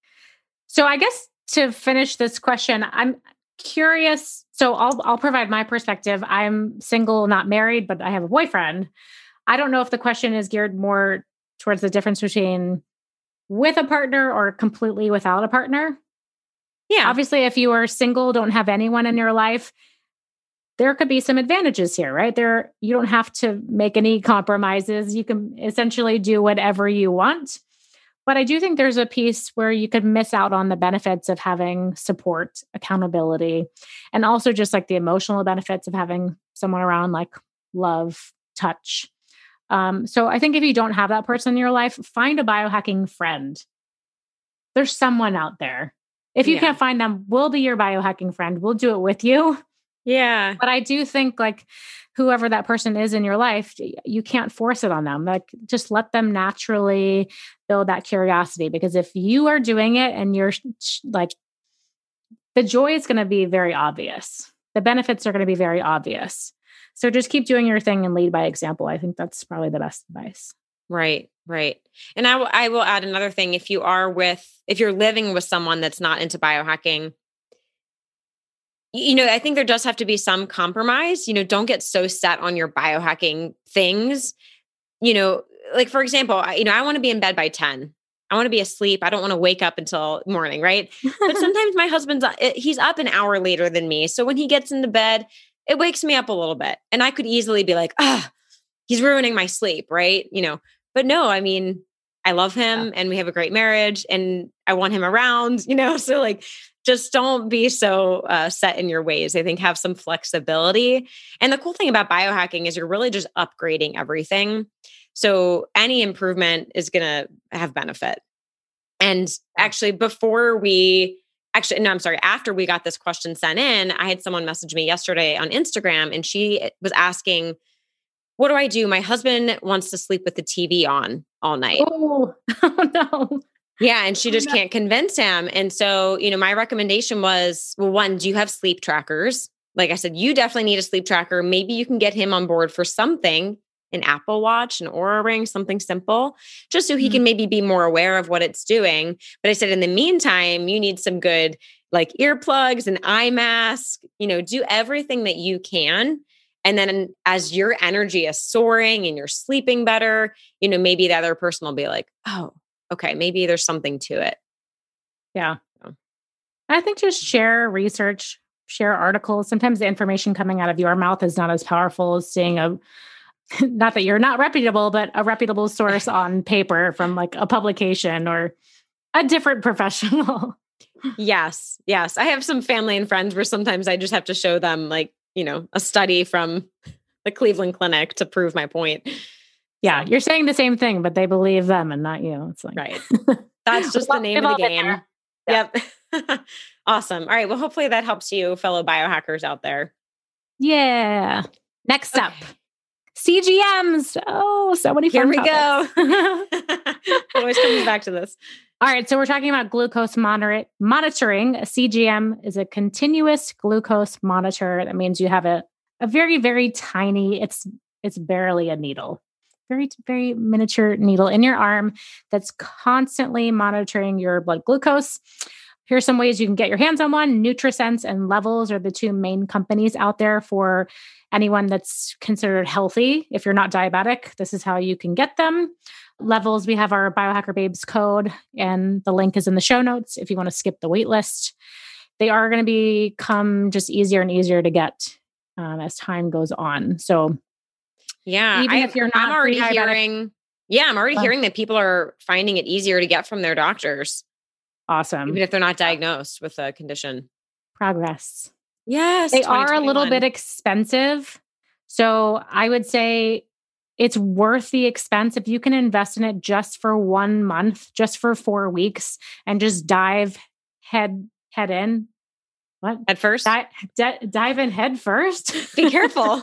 So I guess to finish this question, I'm curious. So I'll, I'll provide my perspective. I'm single, not married, but I have a boyfriend. I don't know if the question is geared more towards the difference between with a partner or completely without a partner. Yeah. Obviously, if you are single, don't have anyone in your life, there could be some advantages here, right? There, you don't have to make any compromises. You can essentially do whatever you want. But I do think there's a piece where you could miss out on the benefits of having support, accountability, and also just like the emotional benefits of having someone around, like love, touch. Um, so I think if you don't have that person in your life, find a biohacking friend. There's someone out there. If you Yeah. can't find them, we'll be your biohacking friend. We'll do it with you. Yeah. But I do think like whoever that person is in your life, you can't force it on them. Like just let them naturally build that curiosity, because if you are doing it and you're like, the joy is going to be very obvious. The benefits are going to be very obvious. So just keep doing your thing and lead by example. I think that's probably the best advice. Right, right. And I will, I will add another thing. If you are with, if you're living with someone that's not into biohacking, you know, I think there does have to be some compromise. You know, don't get so set on your biohacking things. You know, like for example, I, you know, I want to be in bed by ten. I want to be asleep. I don't want to wake up until morning, right? But sometimes my husband's, he's up an hour later than me. So when he gets into bed, it wakes me up a little bit. And I could easily be like, ah, he's ruining my sleep, right? You know, but no, I mean, I love him yeah. and we have a great marriage and I want him around, you know? So like, just don't be so uh, set in your ways. I think have some flexibility. And the cool thing about biohacking is you're really just upgrading everything. So any improvement is going to have benefit. And actually, before we actually, no, I'm sorry, after we got this question sent in, I had someone message me yesterday on Instagram and she was asking, what do I do? My husband wants to sleep with the T V on all night. Oh, oh no. Yeah. And she just can't convince him. And so, you know, my recommendation was, well, one, do you have sleep trackers? like I said, you definitely need a sleep tracker. Maybe you can get him on board for something, an Apple Watch, an Oura Ring, something simple, just so he Mhm. can maybe be more aware of what it's doing. But I said, in the meantime, you need some good like earplugs, an eye mask, you know, do everything that you can. And then as your energy is soaring and you're sleeping better, you know, maybe the other person will be like, oh, okay, maybe there's something to it. Yeah. So, I think just share research, share articles. Sometimes the information coming out of your mouth is not as powerful as seeing a, not that you're not reputable, but a reputable source on paper from like a publication or a different professional. yes, yes. I have some family and friends where sometimes I just have to show them like, you know, a study from the Cleveland Clinic to prove my point. Yeah, So, you're saying the same thing, but they believe them and not you. It's like, right. That's just the Well, name we've of the all been game. there. Yep. Awesome. All right. Well, hopefully that helps you, fellow biohackers out there. Yeah. Next up, Okay. C G Ms. Oh, so many Here fun we topics. go. It always comes back to this. All right, so we're talking about glucose moderate monitoring. A C G M is a continuous glucose monitor. That means you have a, a very, very tiny, it's it's barely a needle, very, very miniature needle in your arm that's constantly monitoring your blood glucose. Here's some ways you can get your hands on one. NutriSense and Levels are the two main companies out there for anyone that's considered healthy. If you're not diabetic, this is how you can get them. Levels, we have our Biohacker Babes code, and the link is in the show notes if you want to skip the wait list. They are going to become just easier and easier to get um, as time goes on. So Yeah, even I, if you're I'm not already pre-diabetic, hearing. Yeah, I'm already uh, hearing that people are finding it easier to get from their doctors, awesome. even if they're not diagnosed with a condition. Progress. Yes, They are a little bit expensive. So I would say it's worth the expense if you can invest in it just for one month, just for four weeks, and just dive head head in. What? At first, Di- di- dive in head first. be careful.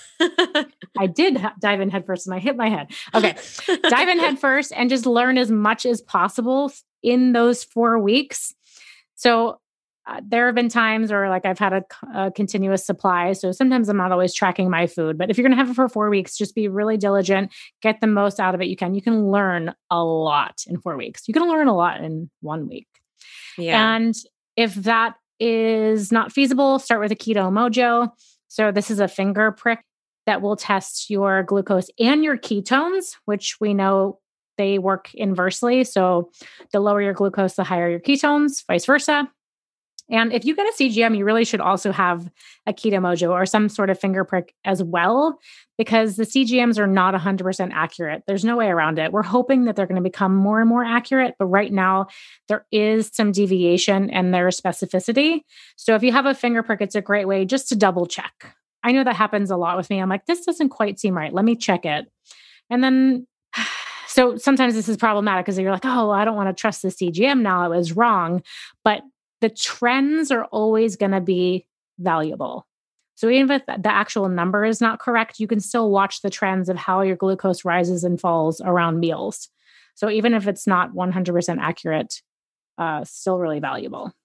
I did ha- dive in head first and I hit my head. Okay. Dive in head first and just learn as much as possible in those four weeks. So uh, there have been times where like I've had a, a continuous supply. So sometimes I'm not always tracking my food, but if you're going to have it for four weeks, just be really diligent, get the most out of it you can. You can learn a lot in four weeks. You can learn a lot in one week. Yeah. And if that is not feasible, start with a Keto Mojo. So this is a finger prick that will test your glucose and your ketones, which we know they work inversely. So the lower your glucose, the higher your ketones, vice versa. And if you get a C G M, you really should also have a Keto Mojo or some sort of finger prick as well, because the C G Ms are not one hundred percent accurate. There's no way around it. We're hoping that they're going to become more and more accurate, but right now there is some deviation in their specificity. So if you have a finger prick, it's a great way just to double check. I know that happens a lot with me. I'm like, this doesn't quite seem right. Let me check it. And then, so sometimes this is problematic because you're like, oh, I don't want to trust the C G M now. It was wrong. But the trends are always going to be valuable. So even if the actual number is not correct, you can still watch the trends of how your glucose rises and falls around meals. So even if it's not one hundred percent accurate, uh, still really valuable.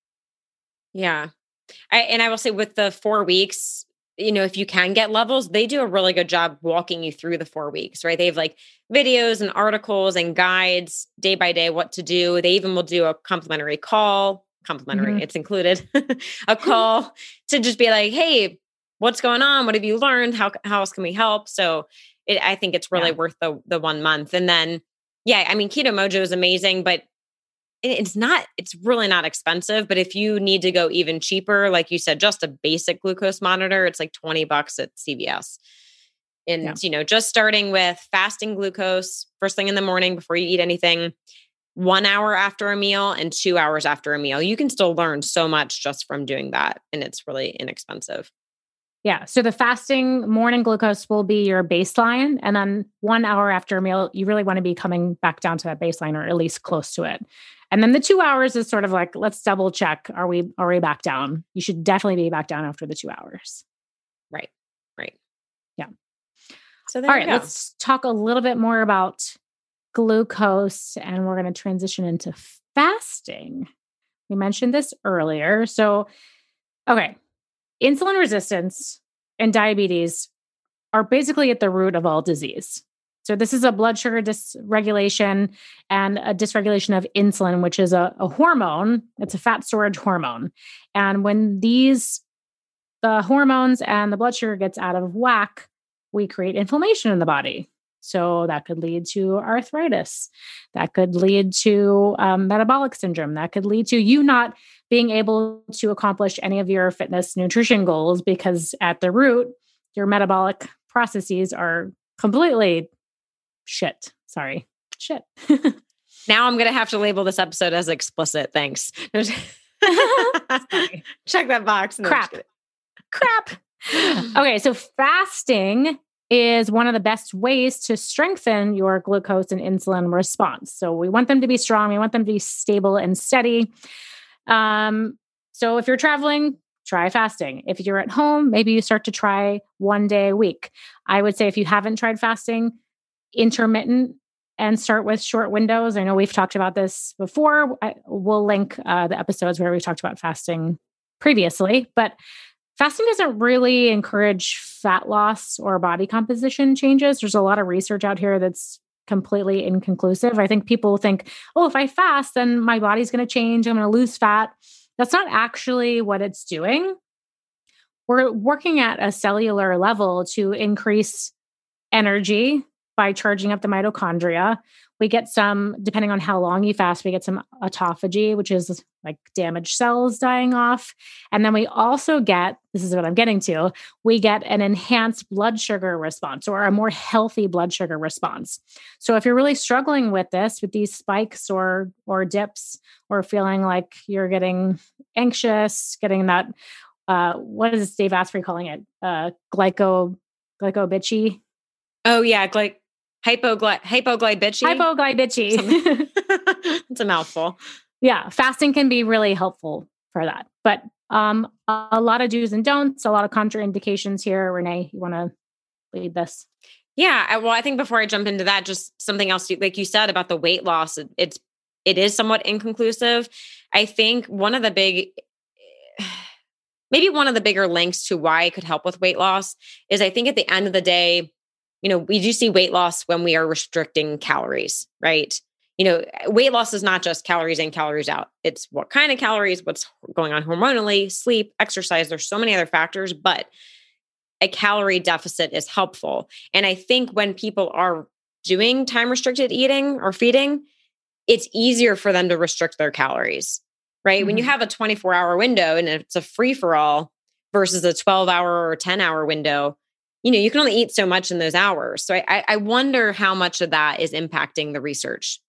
Yeah. I, and I will say with the four weeks, you know, if you can get Levels, they do a really good job walking you through the four weeks, right? They have like videos and articles and guides day by day, what to do. They even will do a complimentary call. Complimentary, mm-hmm. It's included, a call to just be like, hey, what's going on? What have you learned? How, how else can we help? So it, I think it's really yeah. worth the, the one month. And then, yeah, I mean, Keto Mojo is amazing, but it, it's not, it's really not expensive. But if you need to go even cheaper, like you said, just a basic glucose monitor, it's like twenty bucks at C V S. And, yeah. you know, just starting with fasting glucose first thing in the morning before you eat anything, one hour after a meal and two hours after a meal. You can still learn so much just from doing that. And it's really inexpensive. Yeah. So the fasting morning glucose will be your baseline. And then one hour after a meal, you really want to be coming back down to that baseline or at least close to it. And then the two hours is sort of like, let's double check. Are we, are we back down? You should definitely be back down after the two hours. Right. Right. Yeah. So there All you right, go. let's talk a little bit more about glucose, and we're going to transition into fasting. We mentioned this earlier. So, okay. insulin resistance and diabetes are basically at the root of all disease. So this is a blood sugar dysregulation and a dysregulation of insulin, which is a, a hormone. It's a fat storage hormone. And when these, the hormones and the blood sugar gets out of whack, we create inflammation in the body. So that could lead to arthritis. That could lead to um, metabolic syndrome. That could lead to you not being able to accomplish any of your fitness nutrition goals because at the root, your metabolic processes are completely shit. Sorry. Shit. Now I'm going to have to label this episode as explicit. Thanks. Check that box. No, Crap. Crap. Okay. So fasting is one of the best ways to strengthen your glucose and insulin response. So we want them to be strong. We want them to be stable and steady. Um, so if you're traveling, try fasting. If you're at home, maybe you start to try one day a week. I would say if you haven't tried fasting, intermittent and start with short windows. I know we've talked about this before. I, we'll link uh, the episodes where we talked about fasting previously, but fasting doesn't really encourage fat loss or body composition changes. There's a lot of research out here that's completely inconclusive. I think people think, oh, if I fast, then my body's going to change. I'm going to lose fat. That's not actually what it's doing. We're working at a cellular level to increase energy by charging up the mitochondria. We get some, depending on how long you fast, we get some autophagy, which is like damaged cells dying off. And then we also get, this is what I'm getting to, we get an enhanced blood sugar response or a more healthy blood sugar response. So if you're really struggling with this, with these spikes or or dips, or feeling like you're getting anxious, getting that, uh, what is Dave Asprey calling it? Uh, glyco, glycobitchy. Oh yeah, like hypogly hypoglycemia. Hypoglycemia. It's a mouthful. Yeah, fasting can be really helpful for that. But um, a, a lot of do's and don'ts, a lot of contraindications here. Renee, you want to lead this? Yeah, I, well, I think before I jump into that, just something else, like you said about the weight loss, it, it's it is somewhat inconclusive. I think one of the big, maybe one of the bigger links to why it could help with weight loss is I think at the end of the day, you know, we do see weight loss when we are restricting calories, right? You know, weight loss is not just calories in, calories out. It's what kind of calories, what's going on hormonally, sleep, exercise. There's so many other factors, but a calorie deficit is helpful. And I think when people are doing time restricted eating or feeding, it's easier for them to restrict their calories, right? Mm-hmm. When you have a twenty-four hour window and it's a free for all versus a twelve hour or ten hour window, you know, you can only eat so much in those hours. So I, I wonder how much of that is impacting the research.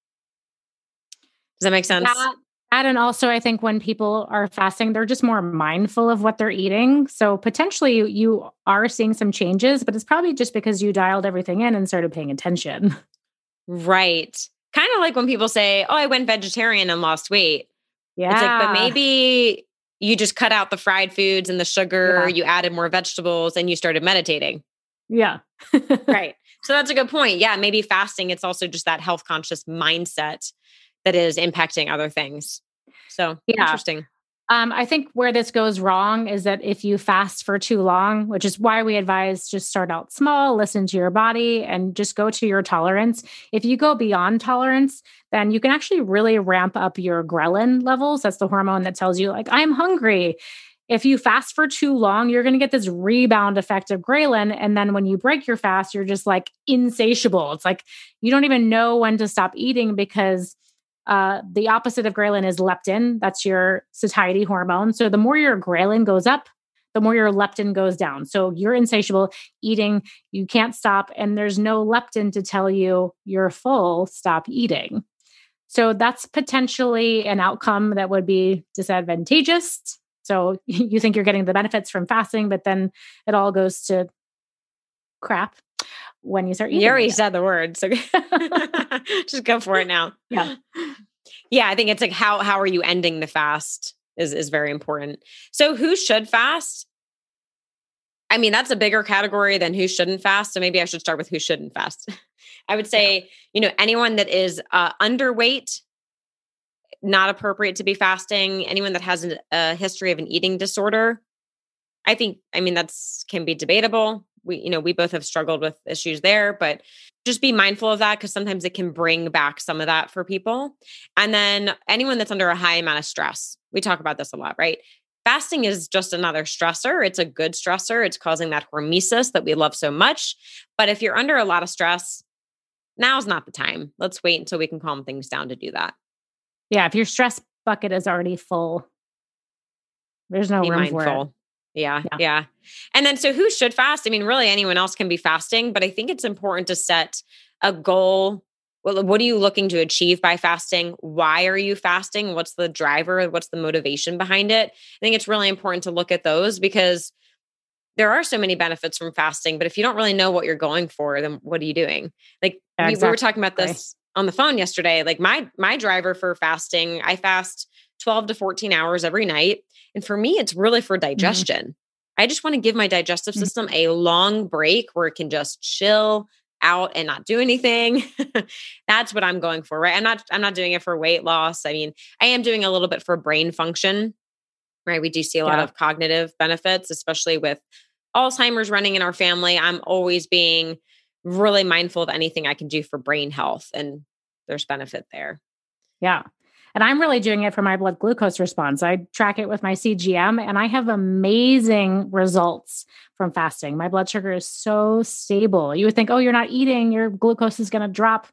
Does that make sense? That, that, and also I think when people are fasting, they're just more mindful of what they're eating. So potentially you, you are seeing some changes, but it's probably just because you dialed everything in and started paying attention. Right. Kind of like when people say, oh, I went vegetarian and lost weight. Yeah. It's like, but maybe you just cut out the fried foods and the sugar, yeah. You added more vegetables and you started meditating. Yeah. Right. So that's a good point. Yeah. Maybe fasting, it's also just that health conscious mindset that is impacting other things. So yeah. Interesting. Um, I think where this goes wrong is that if you fast for too long, which is why we advise just start out small, listen to your body, and just go to your tolerance. If you go beyond tolerance, then you can actually really ramp up your ghrelin levels. That's the hormone that tells you, like, I'm hungry. If you fast for too long, you're going to get this rebound effect of ghrelin. And then when you break your fast, you're just like insatiable. It's like you don't even know when to stop eating because Uh, the opposite of ghrelin is leptin. That's your satiety hormone. So the more your ghrelin goes up, the more your leptin goes down. So you're insatiable eating, you can't stop, and there's no leptin to tell you you're full, stop eating. So that's potentially an outcome that would be disadvantageous. So you think you're getting the benefits from fasting, but then it all goes to crap when you start eating. You already said the word, so just go for it now. Yeah. Yeah, I think it's like how how are you ending the fast is is very important. So who should fast? I mean, that's a bigger category than who shouldn't fast. So maybe I should start with who shouldn't fast. I would say, yeah. you know, anyone that is uh, underweight, not appropriate to be fasting. Anyone that has an, a history of an eating disorder, I think, I mean, that's can be debatable. We, you know, we both have struggled with issues there, but just be mindful of that because sometimes it can bring back some of that for people. And then anyone that's under a high amount of stress, we talk about this a lot, right? Fasting is just another stressor. It's a good stressor. It's causing that hormesis that we love so much. But if you're under a lot of stress, now's not the time. Let's wait until we can calm things down to do that. Yeah. If your stress bucket is already full, there's no Be room mindful. for it. Yeah, Yeah. yeah. And then, so who should fast? I mean, really anyone else can be fasting, but I think it's important to set a goal. Well, what are you looking to achieve by fasting? Why are you fasting? What's the driver? What's the motivation behind it? I think it's really important to look at those because there are so many benefits from fasting, but if you don't really know what you're going for, then what are you doing? Like Yeah, we, we were exactly. talking about this on the phone yesterday. Like my, my driver for fasting, I fast twelve to fourteen hours every night. And for me, it's really for digestion. Mm-hmm. I just want to give my digestive mm-hmm. system a long break where it can just chill out and not do anything. That's what I'm going for, right? I'm not, I'm not doing it for weight loss. I mean, I am doing a little bit for brain function, right? We do see a lot Yeah. of cognitive benefits, especially with Alzheimer's running in our family. I'm always being really mindful of anything I can do for brain health, and there's benefit there. Yeah. And I'm really doing it for my blood glucose response. I track it with my C G M and I have amazing results from fasting. My blood sugar is so stable. You would think, oh, you're not eating, your glucose is going to drop.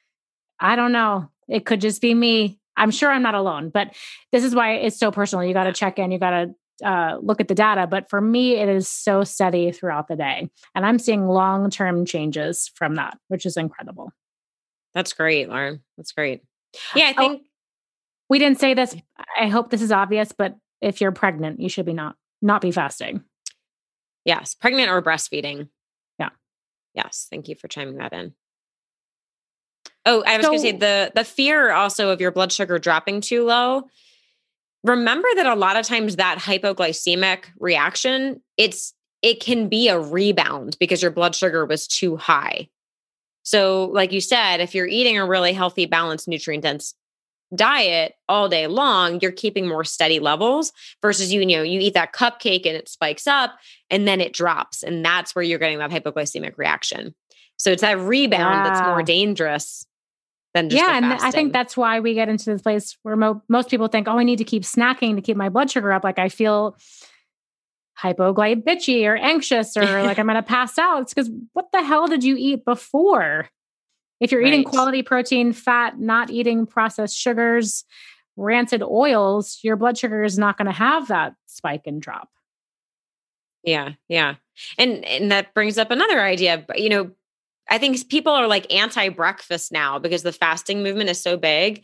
I don't know. It could just be me. I'm sure I'm not alone, but this is why it's so personal. You got to check in, you got to uh, look at the data. But for me, it is so steady throughout the day. And I'm seeing long-term changes from that, which is incredible. That's great, Lauren. That's great. Yeah, I think. Oh, we didn't say this. I hope this is obvious, but if you're pregnant, you should be not, not be fasting. Yes. Pregnant or breastfeeding. Yeah. Yes. Thank you for chiming that in. Oh, I was So, going to say the, the fear also of your blood sugar dropping too low. Remember that a lot of times that hypoglycemic reaction, it's, it can be a rebound because your blood sugar was too high. So like you said, if you're eating a really healthy, balanced, nutrient dense diet all day long, you're keeping more steady levels versus you, you know, you eat that cupcake and it spikes up and then it drops. And that's where you're getting that hypoglycemic reaction. So it's that rebound yeah. that's more dangerous than just yeah. the And fasting. I think that's why we get into this place where mo- most people think, oh, I need to keep snacking to keep my blood sugar up. Like I feel hypoglycemic bitchy or anxious or like I'm going to pass out. It's because what the hell did you eat before? If you're right. eating quality protein, fat, not eating processed sugars, rancid oils, your blood sugar is not going to have that spike and drop. Yeah, yeah. And and that brings up another idea. You know, I think people are like anti-breakfast now because the fasting movement is so big.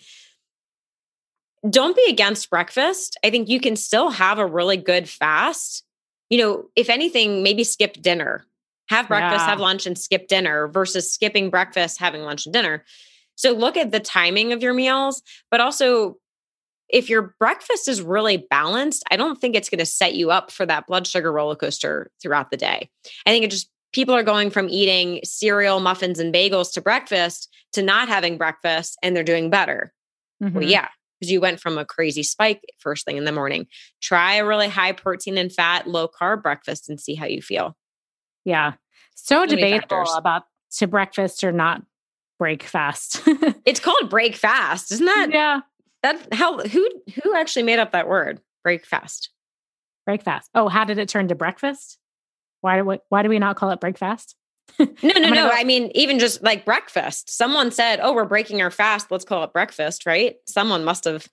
Don't be against breakfast. I think you can still have a really good fast. You know, if anything, maybe skip dinner. Have breakfast, yeah. have lunch, and skip dinner versus skipping breakfast, having lunch and dinner. So look at the timing of your meals, but also if your breakfast is really balanced, I don't think it's going to set you up for that blood sugar roller coaster throughout the day. I think it just, people are going from eating cereal, muffins, and bagels to breakfast to not having breakfast, and they're doing better. Mm-hmm. Well, yeah, because you went from a crazy spike first thing in the morning. Try a really high protein and fat, low carb breakfast and see how you feel. Yeah. So, so debatable about to breakfast or not break fast. It's called break fast. Isn't that? Yeah. That how, who, who actually made up that word? Break fast. Break fast. Oh, how did it turn to breakfast? Why do we, why do we not call it break fast? no, no, no. Go- I mean, even just like breakfast, someone said, oh, we're breaking our fast. Let's call it breakfast, right? Someone must've.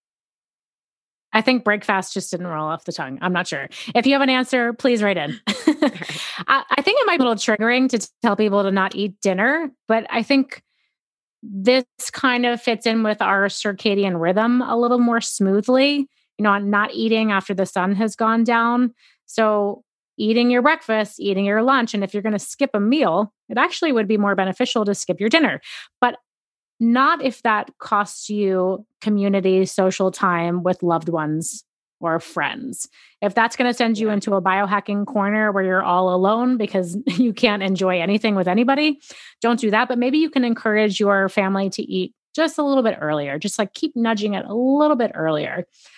I think break fast just didn't roll off the tongue. I'm not sure. If you have an answer, please write in. I, I think it might be a little triggering to t- tell people to not eat dinner, but I think this kind of fits in with our circadian rhythm a little more smoothly, you know, not eating after the sun has gone down. So eating your breakfast, eating your lunch. And if you're going to skip a meal, it actually would be more beneficial to skip your dinner. But not if that costs you community, social time with loved ones or friends. If that's going to send you yeah. into a biohacking corner where you're all alone because you can't enjoy anything with anybody, don't do that. But maybe you can encourage your family to eat just a little bit earlier. Just like keep nudging it a little bit earlier.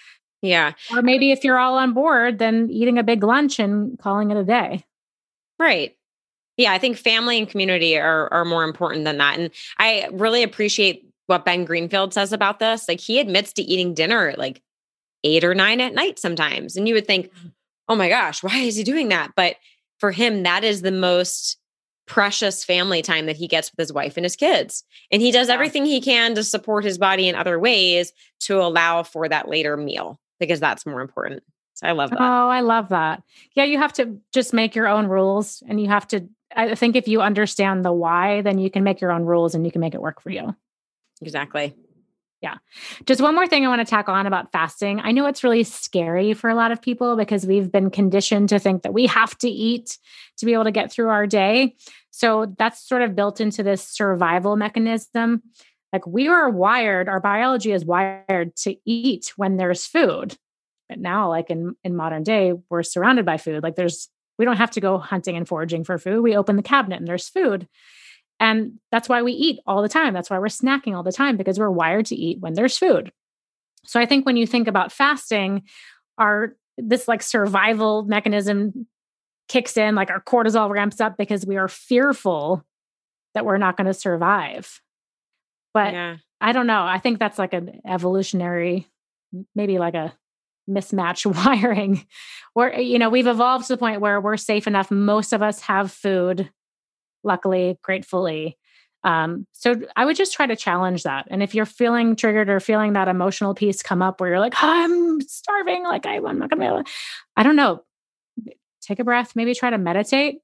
Yeah. Or maybe if you're all on board, then eating a big lunch and calling it a day. Right. Yeah, I think family and community are are more important than that. And I really appreciate what Ben Greenfield says about this. Like he admits to eating dinner at like eight or nine at night sometimes. And you would think, oh my gosh, why is he doing that? But for him, that is the most precious family time that he gets with his wife and his kids. And he does Yeah. everything he can to support his body in other ways to allow for that later meal because that's more important. So I love that. Oh, I love that. Yeah, you have to just make your own rules, and you have to, I think if you understand the why, then you can make your own rules and you can make it work for you. Exactly. Yeah. Just one more thing I want to tack on about fasting. I know it's really scary for a lot of people because we've been conditioned to think that we have to eat to be able to get through our day. So that's sort of built into this survival mechanism. Like we are wired, our biology is wired to eat when there's food. But now, like in, in modern day, we're surrounded by food. Like there's, we don't have to go hunting and foraging for food. We open the cabinet and there's food. And that's why we eat all the time. That's why we're snacking all the time, because we're wired to eat when there's food. So I think when you think about fasting, our this like survival mechanism kicks in, like our cortisol ramps up because we are fearful that we're not going to survive. But Yeah. I don't know. I think that's like an evolutionary, maybe like a mismatched wiring where, you know, we've evolved to the point where we're safe enough. Most of us have food. Luckily, gratefully. Um, so I would just try to challenge that. And if you're feeling triggered or feeling that emotional piece come up where you're like, oh, I'm starving, like I, I'm not going to be able to, I don't know, take a breath, maybe try to meditate,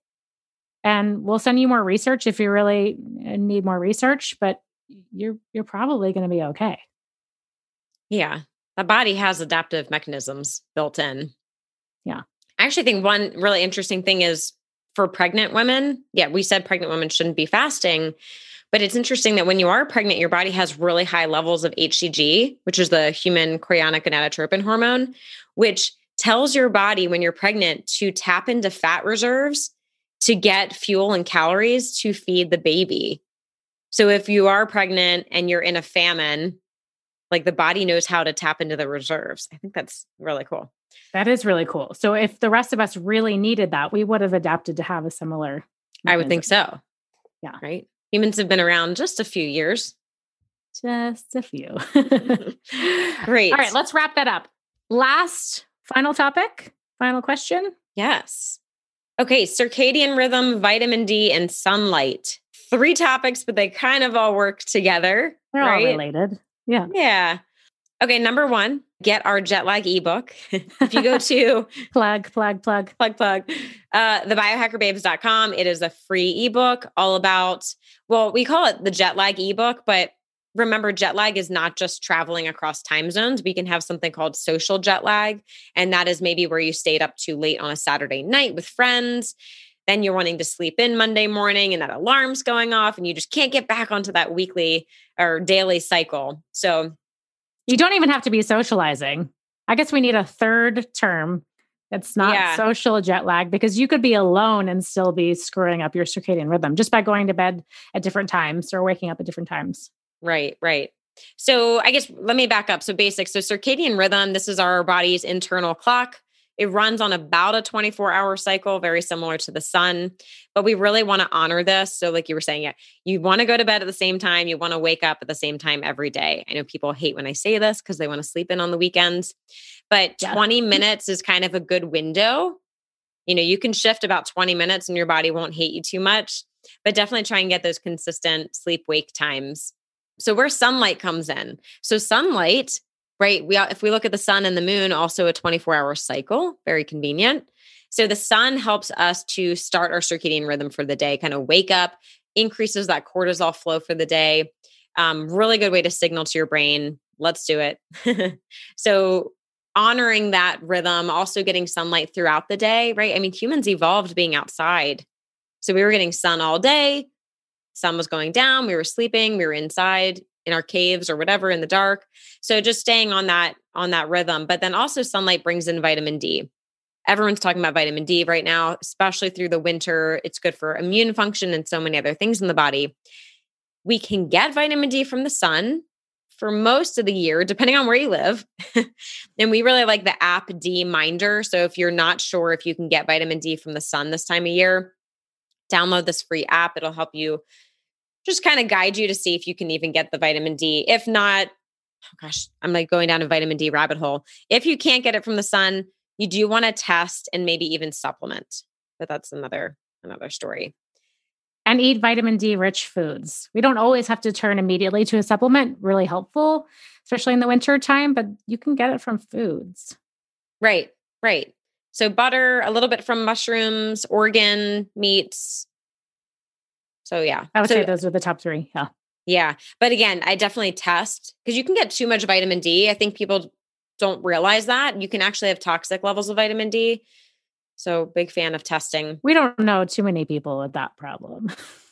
and we'll send you more research if you really need more research, but you're, you're probably going to be okay. Yeah. The body has adaptive mechanisms built in. Yeah. I actually think one really interesting thing is for pregnant women. Yeah, we said pregnant women shouldn't be fasting, but it's interesting that when you are pregnant, your body has really high levels of H C G, which is the human chorionic gonadotropin hormone, which tells your body when you're pregnant to tap into fat reserves to get fuel and calories to feed the baby. So if you are pregnant and you're in a famine, like the body knows how to tap into the reserves. I think that's really cool. That is really cool. So if the rest of us really needed that, we would have adapted to have a similar mechanism. I would think so. Yeah. Right. Humans have been around just a few years. Just a few. Great. All right, let's wrap that up. Last, final topic, final question. Yes. Okay. Circadian rhythm, vitamin D, and sunlight. Three topics, but they kind of all work together. They're right? all related. Yeah. Yeah. Okay. Number one, get our jet lag ebook. If you go to plug, plug, plug, plug, plug, uh, the biohacker babes dot com, it is a free ebook all about, well, we call it the jet lag ebook, but remember, jet lag is not just traveling across time zones. We can have something called social jet lag. And that is maybe where you stayed up too late on a Saturday night with friends. Then you're wanting to sleep in Monday morning and that alarm's going off and you just can't get back onto that weekly or daily cycle. So you don't even have to be socializing. I guess we need a third term that's not Yeah. social jet lag, because you could be alone and still be screwing up your circadian rhythm just by going to bed at different times or waking up at different times. Right, right. So I guess let me back up. So basic. So circadian rhythm, this is our body's internal clock. It runs on about a twenty-four hour cycle, very similar to the sun, but we really want to honor this. So like you were saying, yeah, you want to go to bed at the same time. You want to wake up at the same time every day. I know people hate when I say this because they want to sleep in on the weekends, but Yeah. twenty minutes is kind of a good window. You know, you can shift about twenty minutes and your body won't hate you too much, but definitely try and get those consistent sleep wake times. So where sunlight comes in. So sunlight, right? We, if we look at the sun and the moon, also a twenty-four hour cycle, very convenient. So the sun helps us to start our circadian rhythm for the day, kind of wake up, increases that cortisol flow for the day. Um, really good way to signal to your brain, let's do it. So honoring that rhythm, also getting sunlight throughout the day, right? I mean, humans evolved being outside. So we were getting sun all day. Sun was going down. We were sleeping. We were inside in our caves or whatever in the dark. So just staying on that, on that rhythm. But then also sunlight brings in vitamin D. Everyone's talking about vitamin D right now, especially through the winter. It's good for immune function and so many other things in the body. We can get vitamin D from the sun for most of the year, depending on where you live. And we really like the App D Minder. So if you're not sure if you can get vitamin D from the sun this time of year, download this free app. It'll help you just kind of guide you to see if you can even get the vitamin D. If not, oh gosh, I'm like going down a vitamin D rabbit hole. If you can't get it from the sun, you do want to test and maybe even supplement. But that's another another story. And eat vitamin D rich foods. We don't always have to turn immediately to a supplement, really helpful, especially in the winter time, but you can get it from foods. Right, right. So butter, a little bit from mushrooms, organ meats. So yeah. I would so, say those are the top three. Yeah. Yeah. But again, I definitely test because you can get too much vitamin D. I think people don't realize that. You can actually have toxic levels of vitamin D. So big fan of testing. We don't know too many people with that problem.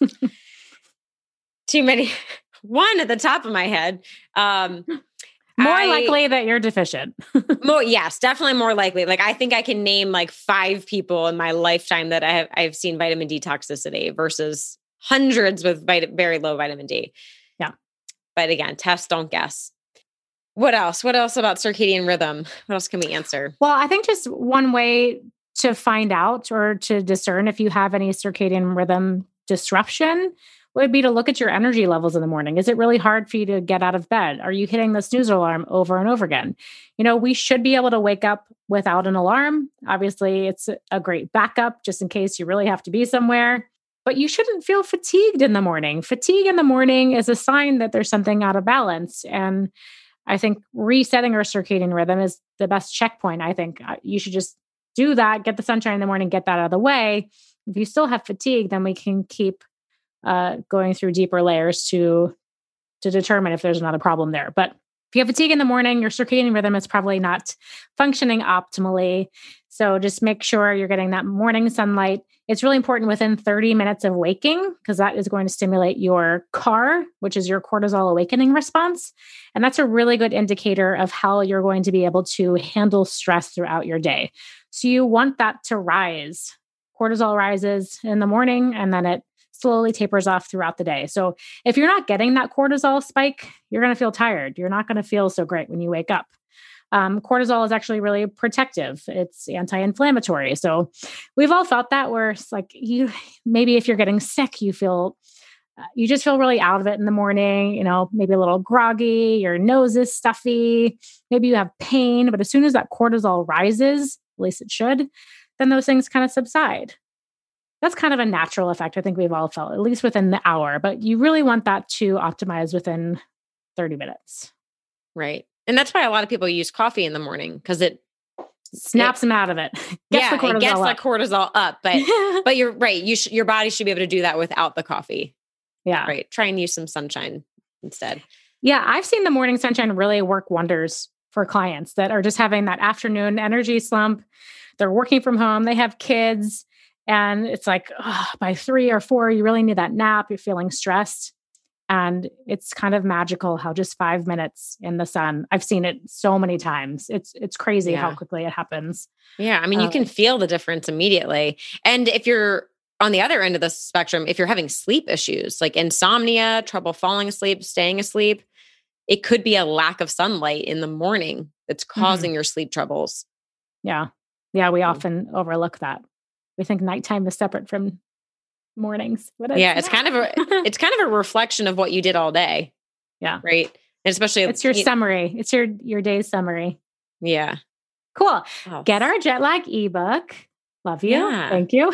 Too many. One at the top of my head. Um, more I, likely that you're deficient. more, yes, definitely more likely. Like I think I can name like five people in my lifetime that I have I've seen vitamin D toxicity versus hundreds with vit- very low vitamin D. Yeah. But again, test, don't guess. What else? What else about circadian rhythm? What else can we answer? Well, I think just one way to find out or to discern if you have any circadian rhythm disruption would be to look at your energy levels in the morning. Is it really hard for you to get out of bed? Are you hitting the snooze alarm over and over again? You know, we should be able to wake up without an alarm. Obviously, it's a great backup just in case you really have to be somewhere. But you shouldn't feel fatigued in the morning. Fatigue in the morning is a sign that there's something out of balance. And I think resetting our circadian rhythm is the best checkpoint. I think you should just do that, get the sunshine in the morning, get that out of the way. If you still have fatigue, then we can keep uh, going through deeper layers to, to determine if there's not a problem there. But if you have fatigue in the morning, your circadian rhythm is probably not functioning optimally. So just make sure you're getting that morning sunlight. It's really important within thirty minutes of waking, because that is going to stimulate your C A R, which is your cortisol awakening response. And that's a really good indicator of how you're going to be able to handle stress throughout your day. So you want that to rise. Cortisol rises in the morning and then it slowly tapers off throughout the day. So if you're not getting that cortisol spike, you're going to feel tired. You're not going to feel so great when you wake up. Um, cortisol is actually really protective. It's anti-inflammatory. So we've all felt that where it's like you, maybe if you're getting sick, you feel, uh, you just feel really out of it in the morning, you know, maybe a little groggy, your nose is stuffy, maybe you have pain, but as soon as that cortisol rises, at least it should, then those things kind of subside. That's kind of a natural effect. I think we've all felt, at least within the hour, but you really want that to optimize within thirty minutes. Right. And that's why a lot of people use coffee in the morning because it snaps it, them out of it. Gets yeah, the cortisol it gets up. the cortisol up. But but you're right. You sh- your body should be able to do that without the coffee. Yeah. Right. Try and use some sunshine instead. Yeah. I've seen the morning sunshine really work wonders for clients that are just having that afternoon energy slump. They're working from home. They have kids. And it's like, oh, by three or four, you really need that nap. You're feeling stressed. And it's kind of magical how just five minutes in the sun, I've seen it so many times. It's it's crazy yeah. how quickly it happens. Yeah. I mean, um, you can feel the difference immediately. And if you're on the other end of the spectrum, if you're having sleep issues like insomnia, trouble falling asleep, staying asleep, it could be a lack of sunlight in the morning that's causing mm-hmm. your sleep troubles. Yeah. Yeah. We mm-hmm. often overlook that. We think nighttime is separate from mornings. But it's yeah, not. it's kind of a it's kind of a reflection of what you did all day. Yeah. Right. And especially it's your you, summary. It's your your day's summary. Yeah. Cool. Oh. Get our jet lag ebook. Love you. Yeah. Thank you.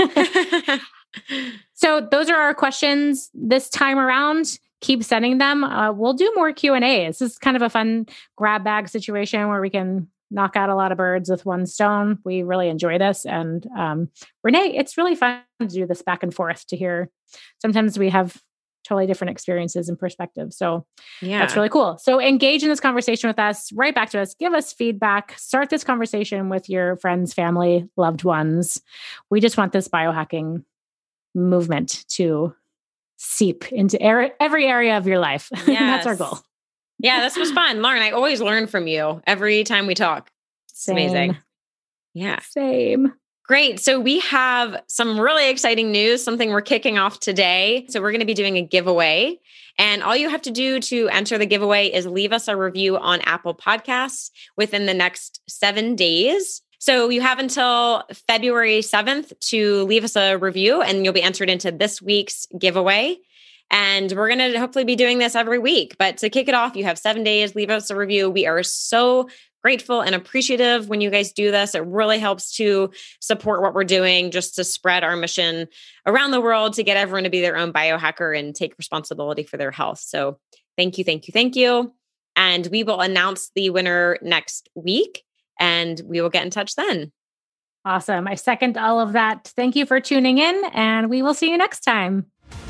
So those are our questions this time around. Keep sending them. Uh, we'll do more Q and A's. This is kind of a fun grab bag situation where we can knock out a lot of birds with one stone. We really enjoy this. And um, Renee, it's really fun to do this back and forth to hear. Sometimes we have totally different experiences and perspectives. So yeah, that's really cool. So engage in this conversation with us, write back to us, give us feedback, start this conversation with your friends, family, loved ones. We just want this biohacking movement to seep into er- every area of your life. Yes. That's our goal. Yeah, this was fun. Lauren, I always learn from you every time we talk. It's Same. Amazing. Yeah. Same. Great. So we have some really exciting news, something we're kicking off today. So we're going to be doing a giveaway. And all you have to do to enter the giveaway is leave us a review on Apple Podcasts within the next seven days. So you have until February seventh to leave us a review and you'll be entered into this week's giveaway. And we're going to hopefully be doing this every week. But to kick it off, you have seven days, leave us a review. We are so grateful and appreciative when you guys do this. It really helps to support what we're doing, just to spread our mission around the world, to get everyone to be their own biohacker and take responsibility for their health. So thank you, thank you, thank you. And we will announce the winner next week. And we will get in touch then. Awesome. I second all of that. Thank you for tuning in, and we will see you next time.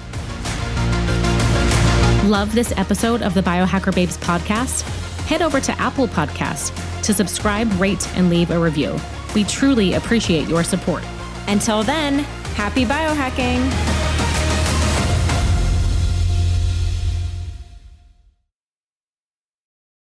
Love this episode of the Biohacker Babes podcast? Head over to Apple Podcasts to subscribe, rate, and leave a review. We truly appreciate your support. Until then, happy biohacking.